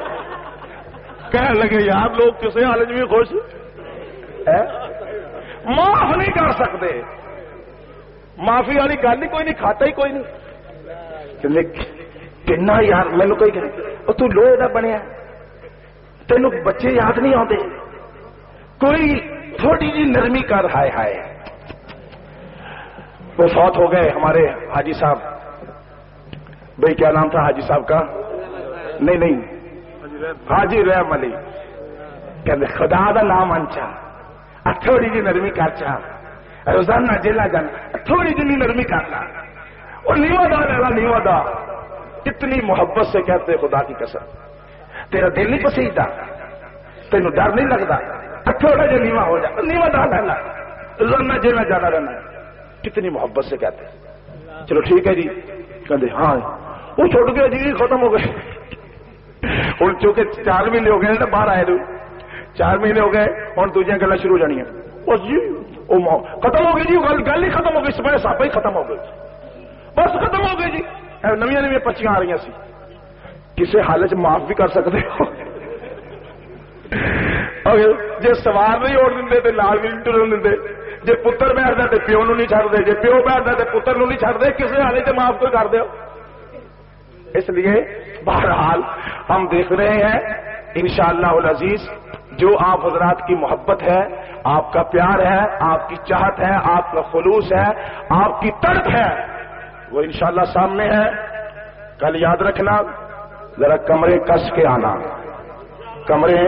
کہنے لگے یار لوگ کسی حالت میں خوش ہے, معاف نہیں کر سکتے, معافی والی گل ہی کوئی نہیں, کھاتا ہی کوئی نہیں. کنا یار مینوں کوئی کہ او تو لوہے دا بنیا تینوں بچے یاد نہیں آتے کوئی تھوڑی جی نرمی کر ہائے ہائے وہ فوت ہو گئے ہمارے حاجی صاحب بھائی کیا نام تھا حاجی صاحب کا نہیں نہیں حاجی رحم علی کہ خدا دا نام انچا تھوڑی جی نرمی کر چا روزانہ جیلا جانا تھوڑی جی نرمی کرنا اور نیوا دا لا نیوا دا اتنی محبت سے کہتے خدا کی قسم تیرا دل نہیں پسیتا تینوں ڈر نہیں لگتا تھوڑا جا نیوا ہو جا نیوا دا لا روزانہ جیلا جانا رہنا کتنی محبت سے کہتے چلو ٹھیک ہے جی کہتے ہاں وہ چھوٹ گیا جی ختم ہو گئے ہوں چونکہ چار مہینے ہو گئے نا باہر آئے چار مہینے ہو گئے ہوں دوجیاں گلا شروع ہو جانیا جی وہ ختم ہو گئی جی گل گل ہی ختم ہو گئی سپاہی ساپا ہی ختم ہو گئی بس ختم ہو گئی جی نویاں نویاں پرچیاں آ رہی سی کسی حالت معاف بھی کر سکتے ہو جی سوار نہیں اڑ دیں تو لال بھی نہیں ٹرن دیں جی پتر بیٹھتا تو پیو نو نہیں چڑھتے جی پیو بیٹھتا تو پتر نو نہیں چڑھتے کسی حالت سے معاف کوئی کر دو اس لیے بہرحال ہم دیکھ رہے ہیں انشاءاللہ العزیز جو آپ حضرات کی محبت ہے آپ کا پیار ہے آپ کی چاہت ہے آپ کا خلوص ہے آپ کی تڑپ ہے وہ انشاءاللہ سامنے ہے کل یاد رکھنا ذرا کمرے کس کے آنا کمرے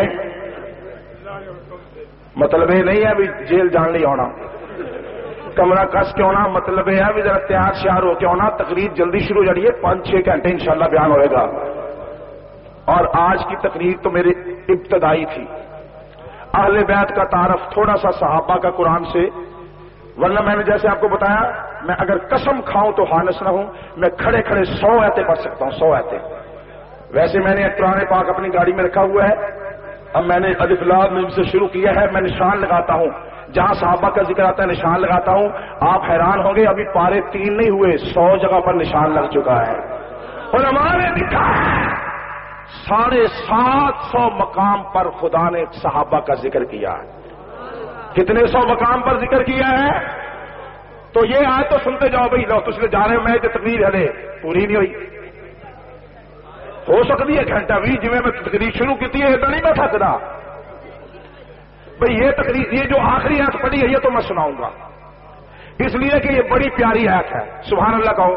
مطلب یہ نہیں ہے بھی جیل جان نہیں آنا کمرہ کس کے ہونا مطلب یہ ہے بھی ذرا تیار شیار ہو کے آنا تقریر جلدی شروع ہو جائیے پانچ چھ گھنٹے انشاءاللہ بیان ہوئے گا اور آج کی تقریر تو میری ابتدائی تھی اہل بیت کا تعارف تھوڑا سا صحابہ کا قرآن سے ورنہ میں نے جیسے آپ کو بتایا میں اگر قسم کھاؤں تو حانس نہ ہوں میں کھڑے کھڑے سو ایتے پڑھ سکتا ہوں سو ایتے ویسے میں نے قرآن پاک اپنی گاڑی میں رکھا ہوا ہے اب میں نے الف لام میم سے شروع کیا ہے میں نشان لگاتا ہوں جہاں صحابہ کا ذکر آتا ہے نشان لگاتا ہوں آپ حیران ہوں گے ابھی پارے تین نہیں ہوئے سو جگہ پر نشان لگ چکا ہے اور ہمارے لکھا ہے ساڑھے سات سو مقام پر خدا نے صحابہ کا ذکر کیا ہے کتنے سو مقام پر ذکر کیا ہے تو یہ آئے تو سنتے جاؤ بھائی لو تجھے جا رہے ہو میں تقریر ہلے پوری نہیں ہوئی ہو سکتی ہے گھنٹہ بھی جی میں تقریر شروع کی تھی ادھر نہیں میں تھکتا بھائی یہ تقریر یہ جو آخری آیت پڑھی ہے یہ تو میں سناؤں گا اس لیے کہ یہ بڑی پیاری آیت ہے سبحان اللہ کہو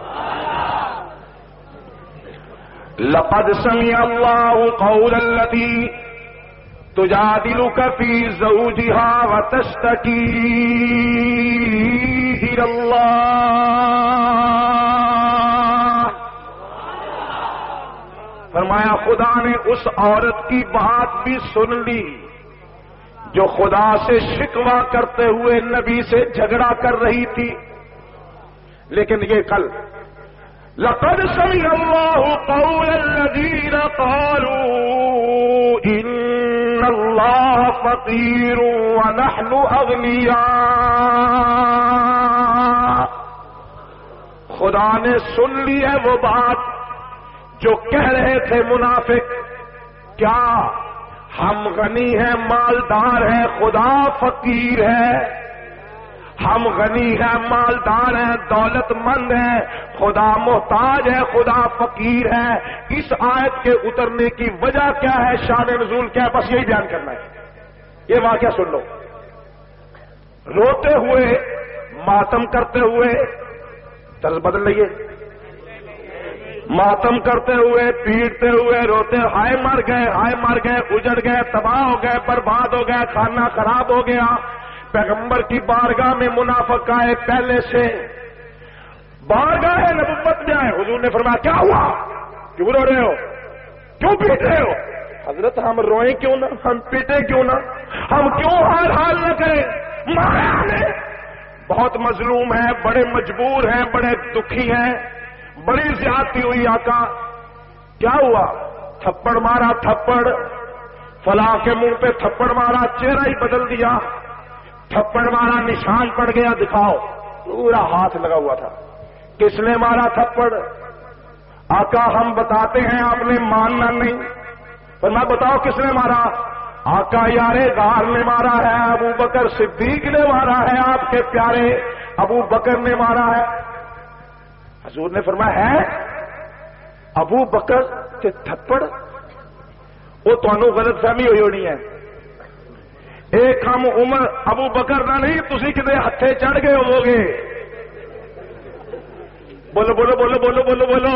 لقد سمع الله قول التي تجادلك في زوجها وتشتكي إلى الله فرمایا خدا نے اس عورت کی بات بھی سن لی جو خدا سے شکوہ کرتے ہوئے نبی سے جھگڑا کر رہی تھی لیکن یہ کل لقد سمع الله قول الذين قالوا إن الله فقير ونحن أغنياء خدا نے سن لی ہے وہ بات جو کہہ رہے تھے منافق کیا ہم غنی ہیں مالدار ہیں خدا فقیر ہے ہم غنی ہیں مالدار ہیں دولت مند ہیں خدا محتاج ہے خدا فقیر ہے اس آیت کے اترنے کی وجہ کیا ہے شان نزول کیا ہے بس یہی بیان کرنا ہے یہ واقعہ سن لو روتے ہوئے ماتم کرتے ہوئے طرز بدل لئیے ماتم کرتے ہوئے پیٹتے ہوئے روتے ہائے مر گئے ہائے مر گئے اجڑ گئے تباہ ہو گئے برباد ہو گئے کھانا خراب ہو گیا پیغمبر کی بارگاہ میں منافق آئے پہلے سے بارگاہ نبوت میں آئے حضور نے فرمایا کیا ہوا کیوں رو رہے ہو کیوں پیٹ رہے ہو حضرت ہم روئیں کیوں نہ ہم پیٹے کیوں نہ ہم کیوں حال حال نہ کریں مارا نے بہت مظلوم ہے بڑے مجبور ہیں بڑے دکھی ہیں بڑی زیادتی ہوئی آقا کیا ہوا تھپڑ مارا تھپڑ فلاں کے منہ پہ تھپڑ مارا چہرہ ہی بدل دیا تھپڑ مارا نشان پڑ گیا دکھاؤ پورا ہاتھ لگا ہوا تھا کس نے مارا تھپڑ آقا ہم بتاتے ہیں آپ نے ماننا نہیں پر میں بتاؤ کس نے مارا آقا یارے غار نے مارا ہے ابو بکر صدیق نے مارا ہے آپ کے پیارے ابو بکر نے مارا ہے حضور نے فرمایا ہے ابو بکر تے تھپڑ وہ تمہیں غلط فہمی ہوئی ہونی ہے. ایک کام عمر ابو بکر کا نہیں, تسی کدے ہتھے چڑھ گئے ہوو گے. بولو بولو بولو بولو بولو بولو.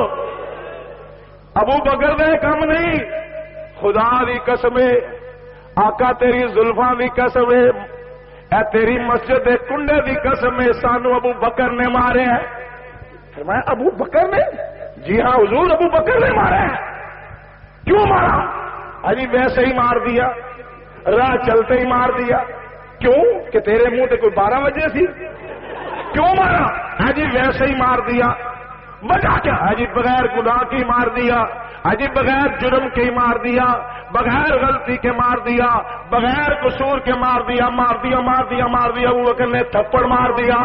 ابو بکر کا کام نہیں. خدا دی قسم, آقا تیری زلفاں دی قسم, اے تیری مسجد دے کنڈے دی قسم, سانو ابو بکر نے مارے ہیں. فرمایا ابو بکر نے؟ جی ہاں حضور, ابو بکر نے مارا ہے. کیوں مارا؟ ابھی ویسے ہی مار دیا, راہ چلتے ہی مار دیا. کیوں کہ تیرے منہ تے کوئی بارہ بجے سی. کیوں مارا؟ جی ویسے ہی مار دیا. وجہ کیا؟ جی بغیر گناہ کی مار دیا, جی بغیر جرم کے مار دیا, بغیر غلطی کے مار دیا, بغیر قصور کے مار دیا. مار دیا مار دیا مار دیا. ابو بکر نے تھپڑ مار دیا.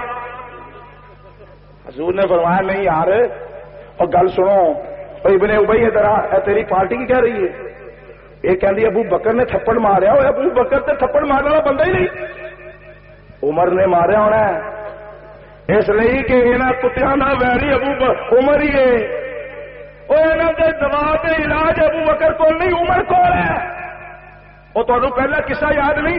حضور نے فرمایا نہیں یار, اور گل سنو, ابن ابی ادھر آ, تیری پارٹی کی کہہ رہی ہے. یہ کہندی ابو بکر نے تھپڑ ماریا. ابو بکر تے تھپڑ مارنے والا بندہ ہی نہیں, عمر نے ماریا ہونا ہے. اس لیے کہ یہاں کتیا کا ویری ابو عمر ہی ہے. وہ دوا کے علاج ابو بکر کو نہیں, عمر کو ہے. وہ تمہیں پہلا قصہ یاد نہیں؟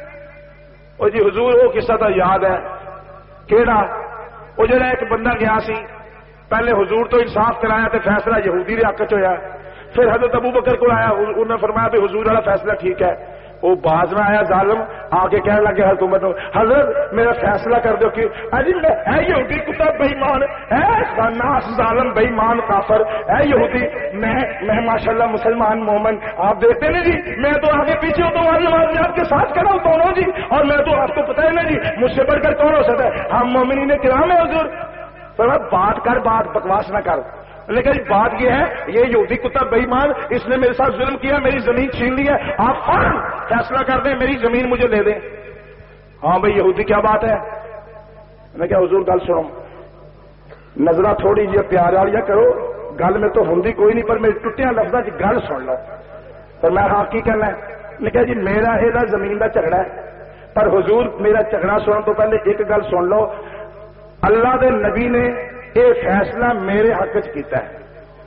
وہ جی حضور وہ قصہ تو یاد ہے. کہڑا؟ وہ جڑا ایک بندہ گیا سی, پہلے حضور تو انصاف کرایا تو فیصلہ یہودی دے حق چ ہویا. پھر حضرت ابو بکر کو آیا, انہوں نے فرمایا بھی حضور والا فیصلہ ٹھیک ہے. وہ باز میں آیا ظالم, آ کے کہنے لگے حکومت حضرت میرا فیصلہ کر دو. کہ اے یہودی کتا بےمان, اے ناس ظالم بےمان کافر, اے یہودی میں میں ماشاءاللہ مسلمان مومن, آپ دیکھتے نہیں جی, میں تو آگے پیچھے ہوں تو نماز میں آپ کے ساتھ کھڑا ہوں کون ہو جی, اور میں تو آپ کو پتہ ہی نہیں جی مجھ سے بڑھ کر کون ہو سکتا ہے, ہم مومنین کرام ہیں حضور. بات کر, بات بکواس نہ کر. لیکن بات یہ ہے, یہ یہودی کتا بےمان, اس نے میرے ساتھ ظلم کیا, میری زمین چھین لی ہے, آپ فوراً فیصلہ کر دیں, میری زمین مجھے لے دیں. ہاں بھائی یہودی کیا بات ہے؟ میں کیا حضور گل سنو, نظرہ تھوڑی جی پیار والی کرو, گل میں تو ہوں کوئی نہیں, پر میری ٹوٹیاں لفظوں کی گل سن لو. پر میں ہاں کی کہنا ہے, میں کہا جی میرا یہ زمین کا جھگڑا ہے, پر حضور میرا جھگڑا سننے تو پہلے ایک گل سن لو. اللہ دے نبی نے یہ فیصلہ میرے حق چ کیتا ہے,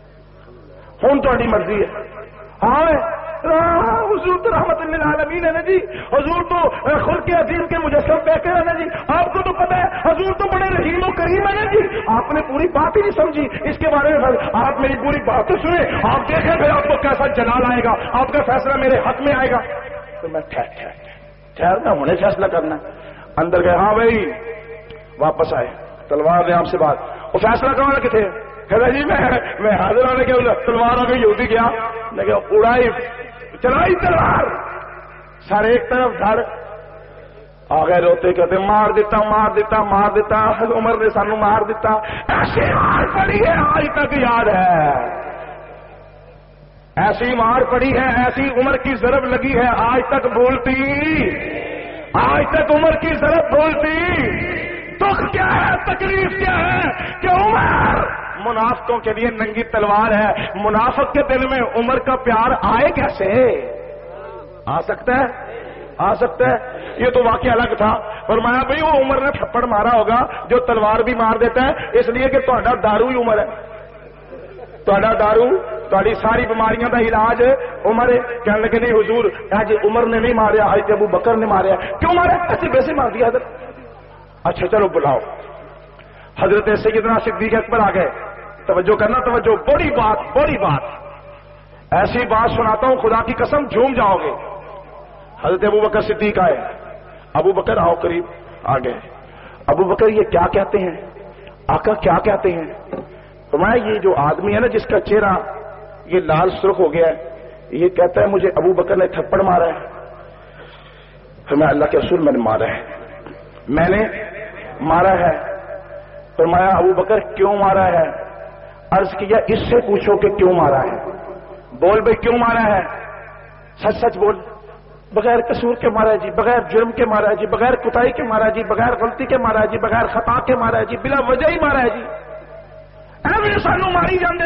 ہوں تہاڈی مرضی ہے. ہاں حضور تو رحمت للعالمین ہے نا جی, حضور تو خلق عظیم کے مجسم بیٹھے ہیں نا جی, آپ کو تو پتہ ہے حضور تو بڑے رحیم و کریم ہے نا جی. آپ نے پوری بات ہی نہیں سمجھی اس کے بارے میں, آپ میری پوری بات تو سنیں, آپ دیکھیں پھر آپ کو کیسا جلال آئے گا, آپ کا فیصلہ میرے حق میں آئے گا. تو میں ٹھہر ٹھہر ٹھہر میں ہونے فیصلہ کرنا. اندر گئے, ہاں بھائی واپس آئے, تلوار دے آپ سے بات, وہ فیصلہ کروانا کتنے؟ کہتا جی میں میں حاضر ہونے کے تلوار آ گئی یہودی گیا, لیکن اڑائی چلائی تلوار, سارے ایک طرف دھڑ آ گئے روتے کہتے مار دیتا مار دیتا مار دیتا, عمر نے سانو مار دیتا. ایسی مار پڑی ہے آج تک یاد ہے, ایسی مار پڑی ہے, ایسی عمر کی ضرب لگی ہے آج تک بولتی, آج تک عمر کی ضرب بولتی. دکھ کیا ہے, تکلیف کیا ہے کہ عمر منافقوں کے لیے ننگی تلوار ہے. منافق کے دل میں عمر کا پیار آئے کیسے؟ آ سکتا ہے, آ سکتا ہے. یہ تو واقعہ الگ تھا. فرمایا بھائی وہ عمر نے تھپڑ مارا ہوگا جو تلوار بھی مار دیتا ہے, اس لیے کہ تہاڈا دارو ہی عمر ہے, تہاڈا دارو تہاڈی ساری بیماریاں دا علاج عمر ہے. کہنے لگے نہیں حضور آج عمر نے نہیں ماریا, آج ابو بکر نے ماریا. کیوں مارا؟ ایسے ویسے مار دیا حضرت. اچھا چلو بلاؤ. حضرت سیدنا صدیق اکبر آ گئے. توجہ کرنا, توجہ, بڑی بات بڑی بات, ایسی بات سناتا ہوں خدا کی قسم جھوم جاؤ گے. حضرت ابو بکر صدیق آئے. ابو بکر آؤ قریب, آ گئے. ابو بکر یہ کیا کہتے ہیں؟ آقا کیا کہتے ہیں؟ فرمایا یہ جو آدمی ہے نا جس کا چہرہ یہ لال سرخ ہو گیا ہے, یہ کہتا ہے مجھے ابو بکر نے تھپڑ مارا ہے. فرمایا اللہ کے رسول میں نے مارا ہے, میں نے مارا ہے. فرمایا ابو بکر کیوں مارا ہے؟ عرض کیا اس سے پوچھو کہ کیوں مارا ہے. بول بھائی کیوں مارا ہے, سچ سچ بول. بغیر قصور کے مارا ہے جی, بغیر جرم کے مارا ہے جی, بغیر کوتاہی کے مارا ہے جی, بغیر غلطی کے مارا ہے جی, بغیر خطا کے مارا ہے جی, بلا وجہ ہی مارا ہے جی. ایویں سانو ماری جاندے,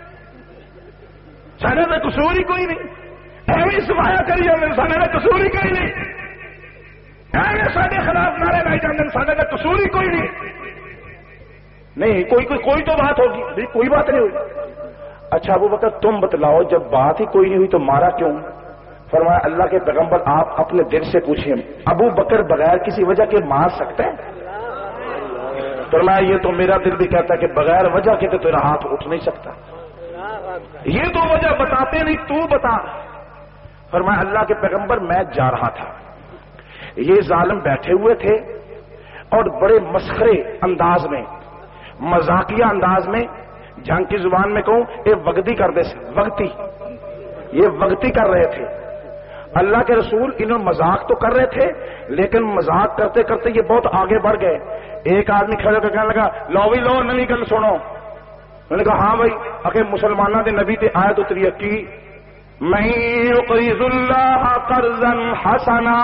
ساڈے تے قصور ہی کوئی نہیں. ایویں سفایا کری جاندے, ساڈے تے قصور ہی کوئی نہیں. ایویں ساڈے خلاف نعرے لائی جاندے, ساڈے تے قصور ہی کوئی نہیں. نہیں کوئی کوئی کوئی تو بات ہوگی, کوئی بات نہیں ہوئی. اچھا ابو بکر تم بتلاؤ جب بات ہی کوئی نہیں ہوئی تو مارا کیوں؟ فرمایا اللہ کے پیغمبر آپ اپنے دل سے پوچھیں ابو بکر بغیر کسی وجہ کے مار سکتے ہیں؟ فرمایا یہ تو میرا دل بھی کہتا ہے کہ بغیر وجہ کے تو تیرا ہاتھ اٹھ نہیں سکتا، یہ تو وجہ بتاتے نہیں تو بتا۔ فرمایا اللہ کے پیغمبر میں جا رہا تھا، یہ ظالم بیٹھے ہوئے تھے اور بڑے مسخرے انداز میں مذاقیہ انداز میں، جنگ کی زبان میں کہوں یہ وگدی کر دے وگتی یہ وگتی کر رہے تھے۔ اللہ کے رسول انہوں مذاق تو کر رہے تھے لیکن مذاق کرتے کرتے یہ بہت آگے بڑھ گئے۔ ایک آدمی کھڑے ہو کے کہنے لگا لو بھی لو نوی گل سنو۔ میں نے کہا ہاں بھائی اکے مسلمانوں دے نبی تے آیت اتری کی من یقرض اللہ قرضا حسنا،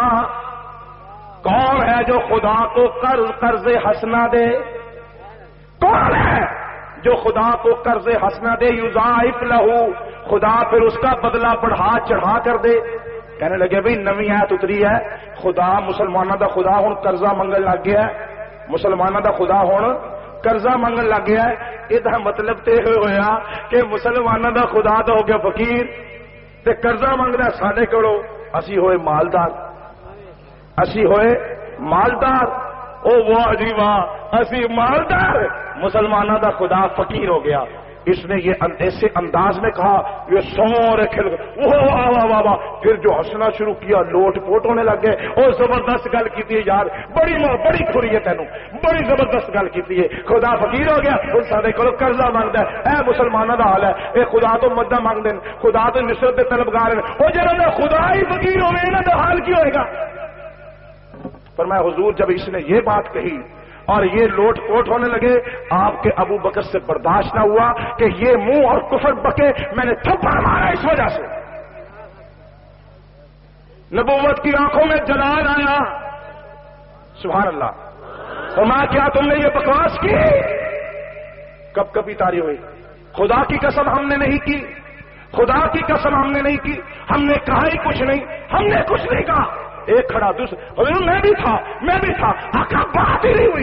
کون ہے جو خدا کو قرض قرض حسنا دے؟ کون ہے جو خدا کو قرض حسنا دے؟ یضاعف لہ، خدا پھر اس کا بدلہ بڑھا چڑھا کر دے۔ کہنے لگے بھئی نویں آیت اتری ہے خدا مسلمانوں دا خدا ہن قرضہ منگن لگ گیا ہے، مسلمانوں دا خدا ہن قرضہ منگن لگ گیا ہے۔ یہ مطلب تے ہویا کہ مسلمانوں دا خدا تو ہو گیا فقیر تے قرضہ منگدا ساڈے کولوں، اسی ہوئے مالدار، اسی ہوئے مالدار۔ او واہ جی واہ اسی مالدار، مسلمانوں دا خدا فقیر ہو گیا۔ اس نے یہ ایسے انداز میں کہا یہ سورے کھل گئے، واہ واہ واہ واہ، پھر جو ہنسنا شروع کیا لوٹ پوٹ ہونے لگ گئے۔ اور زبردست گل کی ہے یار، بڑی بڑی کھری ہے تینوں، بڑی زبردست گل کی ہے، خدا فقیر ہو گیا ہن سارے کولوں قرضہ منگدا ہے۔ اے مسلمانوں دا حال ہے، اے خدا تو مدد منگدے ہیں، خدا تو نصرت دے طلبگار ہیں، او جنہاں دا خدا ہی فقیر ہوے انہاں دا حال کی ہوئے گا؟ فرمایا حضور جب اس نے یہ بات کہی اور یہ لوٹ پوٹ ہونے لگے، آپ کے ابو بکر سے برداشت نہ ہوا کہ یہ منہ اور کفر بکے، میں نے تھپڑ مارا اس وجہ سے۔ نبوت کی آنکھوں میں جلال آیا، سبحان اللہ۔ فرمایا کیا تم نے یہ بکواس کی؟ کب کبھی تاری ہوئی؟ خدا کی قسم ہم نے نہیں کی، خدا کی قسم ہم نے نہیں کی، ہم نے کہا ہی کچھ نہیں، ہم نے کچھ نہیں کہا۔ ایک کھڑا دوسرا حضور میں بھی تھا میں بھی تھا، آقا بات ہی نہیں ہوئی۔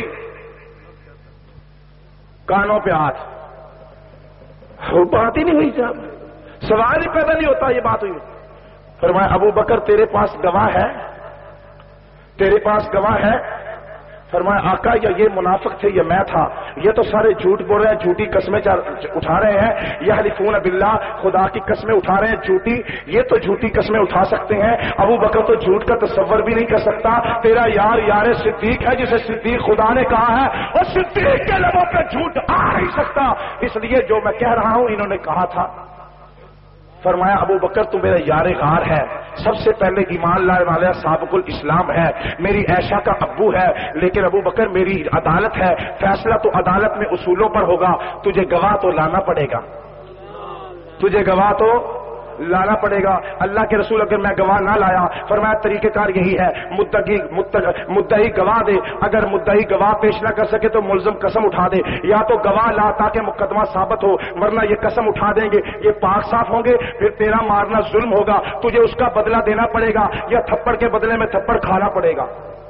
کانوں پہ ہاتھ، بات ہی نہیں ہوئی صاحب، سوال ہی پیدا نہیں ہوتا یہ بات ہوئی۔ فرمایا ابو بکر تیرے پاس گواہ ہے؟ تیرے پاس گواہ ہے؟ فرمایا آقا یا یہ منافق تھے یا میں تھا، یہ تو سارے جھوٹ بول رہے ہیں، جھوٹی قسمیں اٹھا رہے ہیں، یہ حلفون باللہ خدا کی قسمیں اٹھا رہے ہیں جھوٹی، یہ تو جھوٹی قسمیں اٹھا سکتے ہیں۔ ابو بکر تو جھوٹ کا تصور بھی نہیں کر سکتا، تیرا یار یار صدیق ہے جسے صدیق خدا نے کہا ہے، اور صدیق کے لبوں پہ جھوٹ آ نہیں سکتا، اس لیے جو میں کہہ رہا ہوں انہوں نے کہا تھا۔ فرمایا ابو بکر تو میرا یار غار ہے، سب سے پہلے ایمان لانے والا سابق الاسلام ہے، میری عائشہ کا ابو ہے، لیکن ابو بکر میری عدالت ہے، فیصلہ تو عدالت میں اصولوں پر ہوگا، تجھے گواہ تو لانا پڑے گا، تجھے گواہ تو لانا پڑے گا۔ اللہ کے رسول اگر میں گواہ نہ لایا، فرمایا طریقہ کار یہی ہے مدعی مدعی گواہ دے، اگر مدعی گواہ پیش نہ کر سکے تو ملزم قسم اٹھا دے، یا تو گواہ لا تاکہ مقدمہ ثابت ہو، ورنہ یہ قسم اٹھا دیں گے، یہ پاک صاف ہوں گے، پھر تیرا مارنا ظلم ہوگا، تجھے اس کا بدلہ دینا پڑے گا یا تھپڑ کے بدلے میں تھپڑ کھانا پڑے گا۔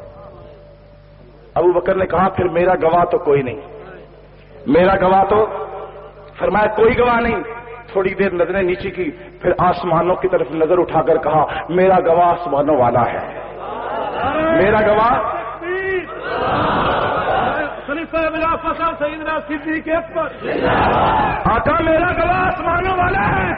ابو بکر نے کہا پھر میرا گواہ تو کوئی نہیں، میرا گواہ تو، فرمایا کوئی گواہ نہیں۔ تھوڑی دیر نظریں نیچی کی، پھر آسمانوں کی طرف نظر اٹھا کر کہا میرا گواہ آسمانوں والا ہے، میرا گواہ آقا میرا گواہ آسمانوں والا ہے۔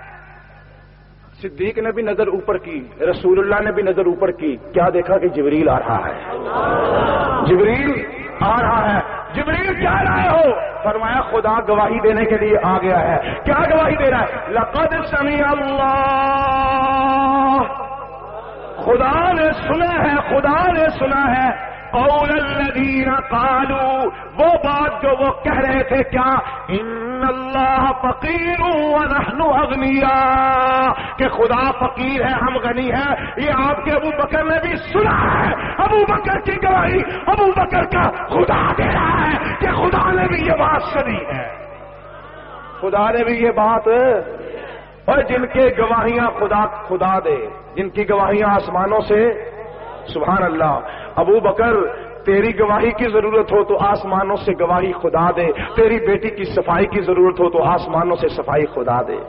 صدیق نے بھی نظر اوپر کی، رسول اللہ نے بھی نظر اوپر کی، کیا دیکھا کہ جبریل آ رہا ہے، جبریل آ رہا ہے۔ جبریل کیا لائے ہو؟ فرمایا خدا گواہی دینے کے لیے آ گیا ہے۔ کیا گواہی دے رہا ہے؟ لقد سمع اللہ، خدا نے سنا ہے، خدا نے سنا ہے قول الذین قالوا، وہ بات جو وہ کہہ رہے تھے، کیا ان اللہ فقیر ونحن اغنیاء، کہ خدا فقیر ہے ہم غنی ہیں، یہ آپ کے ابو بکر نے بھی سنا ہے۔ ابو بکر کی گواہی ابو بکر کا خدا دے رہا ہے کہ خدا نے بھی یہ بات سنی ہے، خدا نے بھی یہ بات، اور جن کے گواہیاں خدا خدا دے، جن کی گواہیاں آسمانوں سے، سبحان اللہ۔ ابو بکر تیری گواہی کی ضرورت ہو تو آسمانوں سے گواہی خدا دے، تیری بیٹی کی صفائی کی ضرورت ہو تو آسمانوں سے صفائی خدا دے،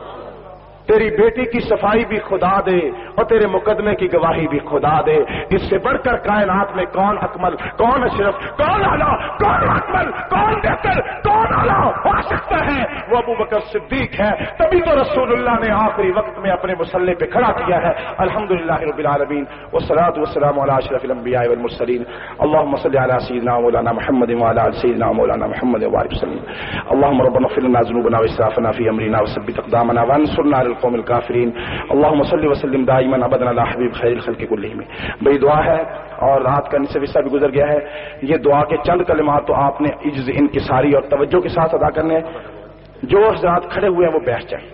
تیری بیٹی کی صفائی بھی خدا دے اور تیرے مقدمے کی گواہی بھی خدا دے۔ اس سے بڑھ کر کائنات میں کون اکمل، کون اشرف، کون اعلیٰ، کون اکمل، کون بہتر، کون اعلیٰ ہو سکتا ہے؟ وہ ابو بکر صدیق ہے۔ تبھی تو رسول اللہ نے آخری وقت میں اپنے مصلی پہ کھڑا کیا ہے۔ الحمدللہ رب العالمین والصلاة والسلام علی اشرف الانبیاء والمرسلین، اللهم صل علی سیدنا مولانا محمد وعلی آل سیدنا مولانا محمد وبارک وسلم۔ اللهم ربنا اغفر لنا ذنوبنا واسرافنا في امرنا وثبت اقدامنا وانصرنا على القوم الكافرین، اللهم صل وسلم دائما ابدا علی حبیب خیر الخلق کلہم۔ بڑی دعا ہے اور رات کا نصف حصہ بھی گزر گیا ہے۔ یہ دعا کے چند کلمات تو آپ نے عجز انکساری اور توجہ کے ساتھ ادا کرنے ہیں۔ جو حضرات کھڑے ہوئے ہیں وہ بیٹھ جائیں،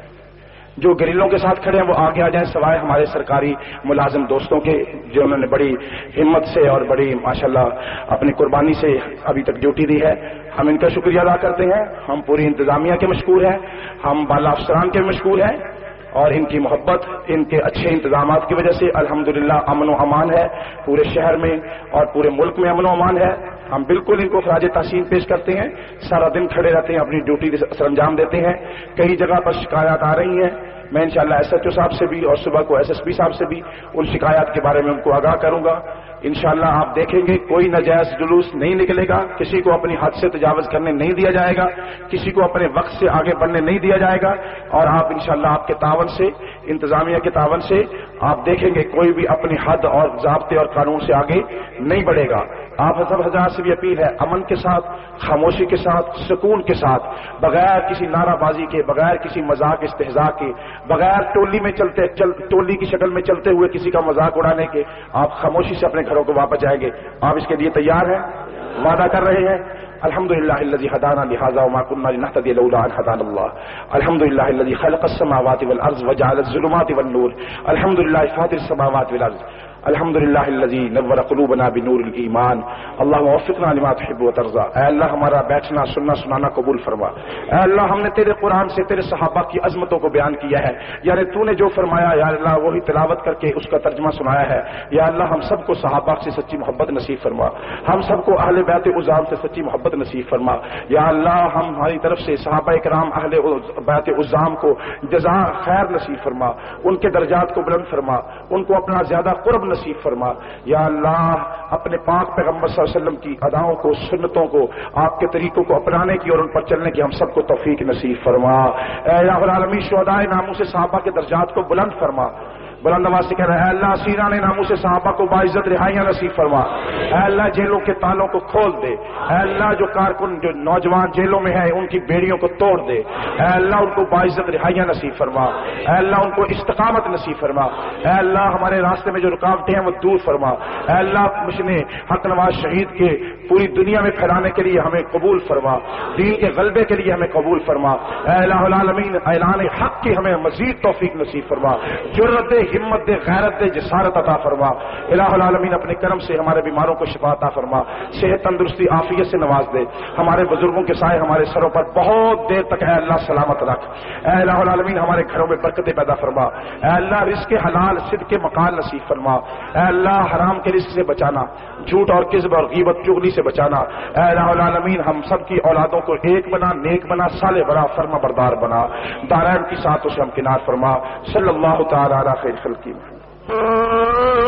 جو گریلوں کے ساتھ کھڑے ہیں وہ آگے آ جائیں، سوائے ہمارے سرکاری ملازم دوستوں کے جو انہوں نے بڑی ہمت سے اور بڑی ماشاءاللہ اپنی قربانی سے ابھی تک ڈیوٹی دی ہے۔ ہم ان کا شکریہ ادا کرتے ہیں۔ ہم پوری انتظامیہ کے مشکور ہیں، ہم بالا افسران کے مشکور ہیں، اور ان کی محبت، ان کے اچھے انتظامات کی وجہ سے الحمدللہ امن و امان ہے پورے شہر میں اور پورے ملک میں امن و امان ہے۔ ہم بالکل ان کو خراج تحسین پیش کرتے ہیں۔ سارا دن کھڑے رہتے ہیں، اپنی ڈیوٹی سر انجام دیتے ہیں۔ کئی جگہ پر شکایات آ رہی ہیں، میں انشاءاللہ ایس ایچ او صاحب سے بھی اور صبح کو ایس ایس پی صاحب سے بھی ان شکایات کے بارے میں ان کو آگاہ کروں گا۔ انشاءاللہ آپ دیکھیں گے کوئی ناجائز جلوس نہیں نکلے گا، کسی کو اپنی حد سے تجاوز کرنے نہیں دیا جائے گا، کسی کو اپنے وقت سے آگے بڑھنے نہیں دیا جائے گا، اور آپ انشاءاللہ آپ کے تعاون سے، انتظامیہ کے تعاون سے آپ دیکھیں گے کوئی بھی اپنی حد اور ضابطے اور قانون سے آگے نہیں بڑھے گا۔ آپ سب حضرات سے بھی اپیل ہے، امن کے ساتھ، خاموشی کے ساتھ، سکون کے ساتھ، بغیر کسی نعرہ بازی کے، بغیر کسی مذاق استہزاء کے، بغیر ٹولی میں چلتے چل ٹولی کی شکل میں چلتے ہوئے کسی کا مذاق اڑانے کے، آپ خاموشی سے اپنے گھروں کو واپس جائیں گے۔ آپ اس کے لیے تیار ہیں؟ وعدہ کر رہے ہیں؟ الحمدللہ الذی ہدانا لہذا وما كنا لنهتدي لولا ان هدانا الله، الحمدللہ الذی خلق السماوات والارض وجعل الظلمات والنور، الحمدللہ فاطر السماوات والارض، الحمدللہ الذی نور قلوبنا بنور الایمان، اللهم وفقنا لما تحب وترضى۔ اے اللہ ہمارا بیٹھنا سننا سنانا قبول فرما۔ اے اللہ ہم نے تیرے قرآن سے تیرے صحابہ کی عظمتوں کو بیان کیا ہے، یعنی تو نے جو فرمایا یا اللہ وہی تلاوت کر کے اس کا ترجمہ سنایا ہے۔ یا اللہ ہم سب کو صحابہ سے سچی محبت نصیب فرما، ہم سب کو اہل بیت عظام سے سچی محبت نصیب فرما۔ یا اللہ ہم ہماری طرف سے صحابہ کرام اہل بیت عظام کو جزا خیر نصیب فرما، ان کے درجات کو بلند فرما، ان کو اپنا زیادہ قرب نصیب فرما۔ یا اللہ اپنے پاک پیغمبر صلی اللہ علیہ وسلم کی اداؤں کو، سنتوں کو، آپ کے طریقوں کو اپنانے کی اور ان پر چلنے کی ہم سب کو توفیق نصیب فرما۔ اے الہ العالمین شہدائے ناموں سے صحابہ کے درجات کو بلند فرما۔ بلند آواز سے کہہ رہے ہیں اے اللہ سیران ناموں سے صحابہ کو باعزت رہائیاں نصیب فرما۔ اے اللہ جیلوں کے تالوں کو کھول دے۔ اے اللہ جو کارکن جو نوجوان جیلوں میں ہیں ان کی بیڑیوں کو توڑ دے۔ اے اللہ ان کو باعزت رہائیاں نصیب فرما۔ اے اللہ ان کو استقامت نصیب فرما۔ اے اللہ ہمارے راستے میں جو رکاوٹیں ہیں وہ دور فرما۔ اے اللہ مشن حق نواز شہید کے پوری دنیا میں پھیلانے کے لیے ہمیں قبول فرما، دین کے غلبے کے لیے ہمیں قبول فرما۔ اے الہ العالمین اعلان حق کی ہمیں مزید توفیق نصیب فرما، جرأت ہمت دے، غیرت دے، جسارت عطا فرما۔ الہ العالمین اپنے کرم سے ہمارے بیماروں کو شفا عطا فرما، صحت تندرستی عافیت سے نواز دے، ہمارے بزرگوں کے سائے ہمارے سروں پر بہت دیر تک اے اللہ سلامت رکھ۔ اے الہ العالمین ہمارے گھروں میں برکتیں پیدا فرما۔ اے اللہ رزق حلال صدق مقال نصیب فرما۔ اے اللہ حرام کے رزق سے بچانا، جھوٹ اور کذب اور غیبت چغلی سے بچانا۔ اے الہ العالمین ہم سب کی اولادوں کو ایک بنا، نیک بنا، صالح بنا، فرما بردار بنا، دارائن کی ساتھوں سے ہم کنار فرما۔ صلی اللہ تعالی علی خیر خلقی محمد۔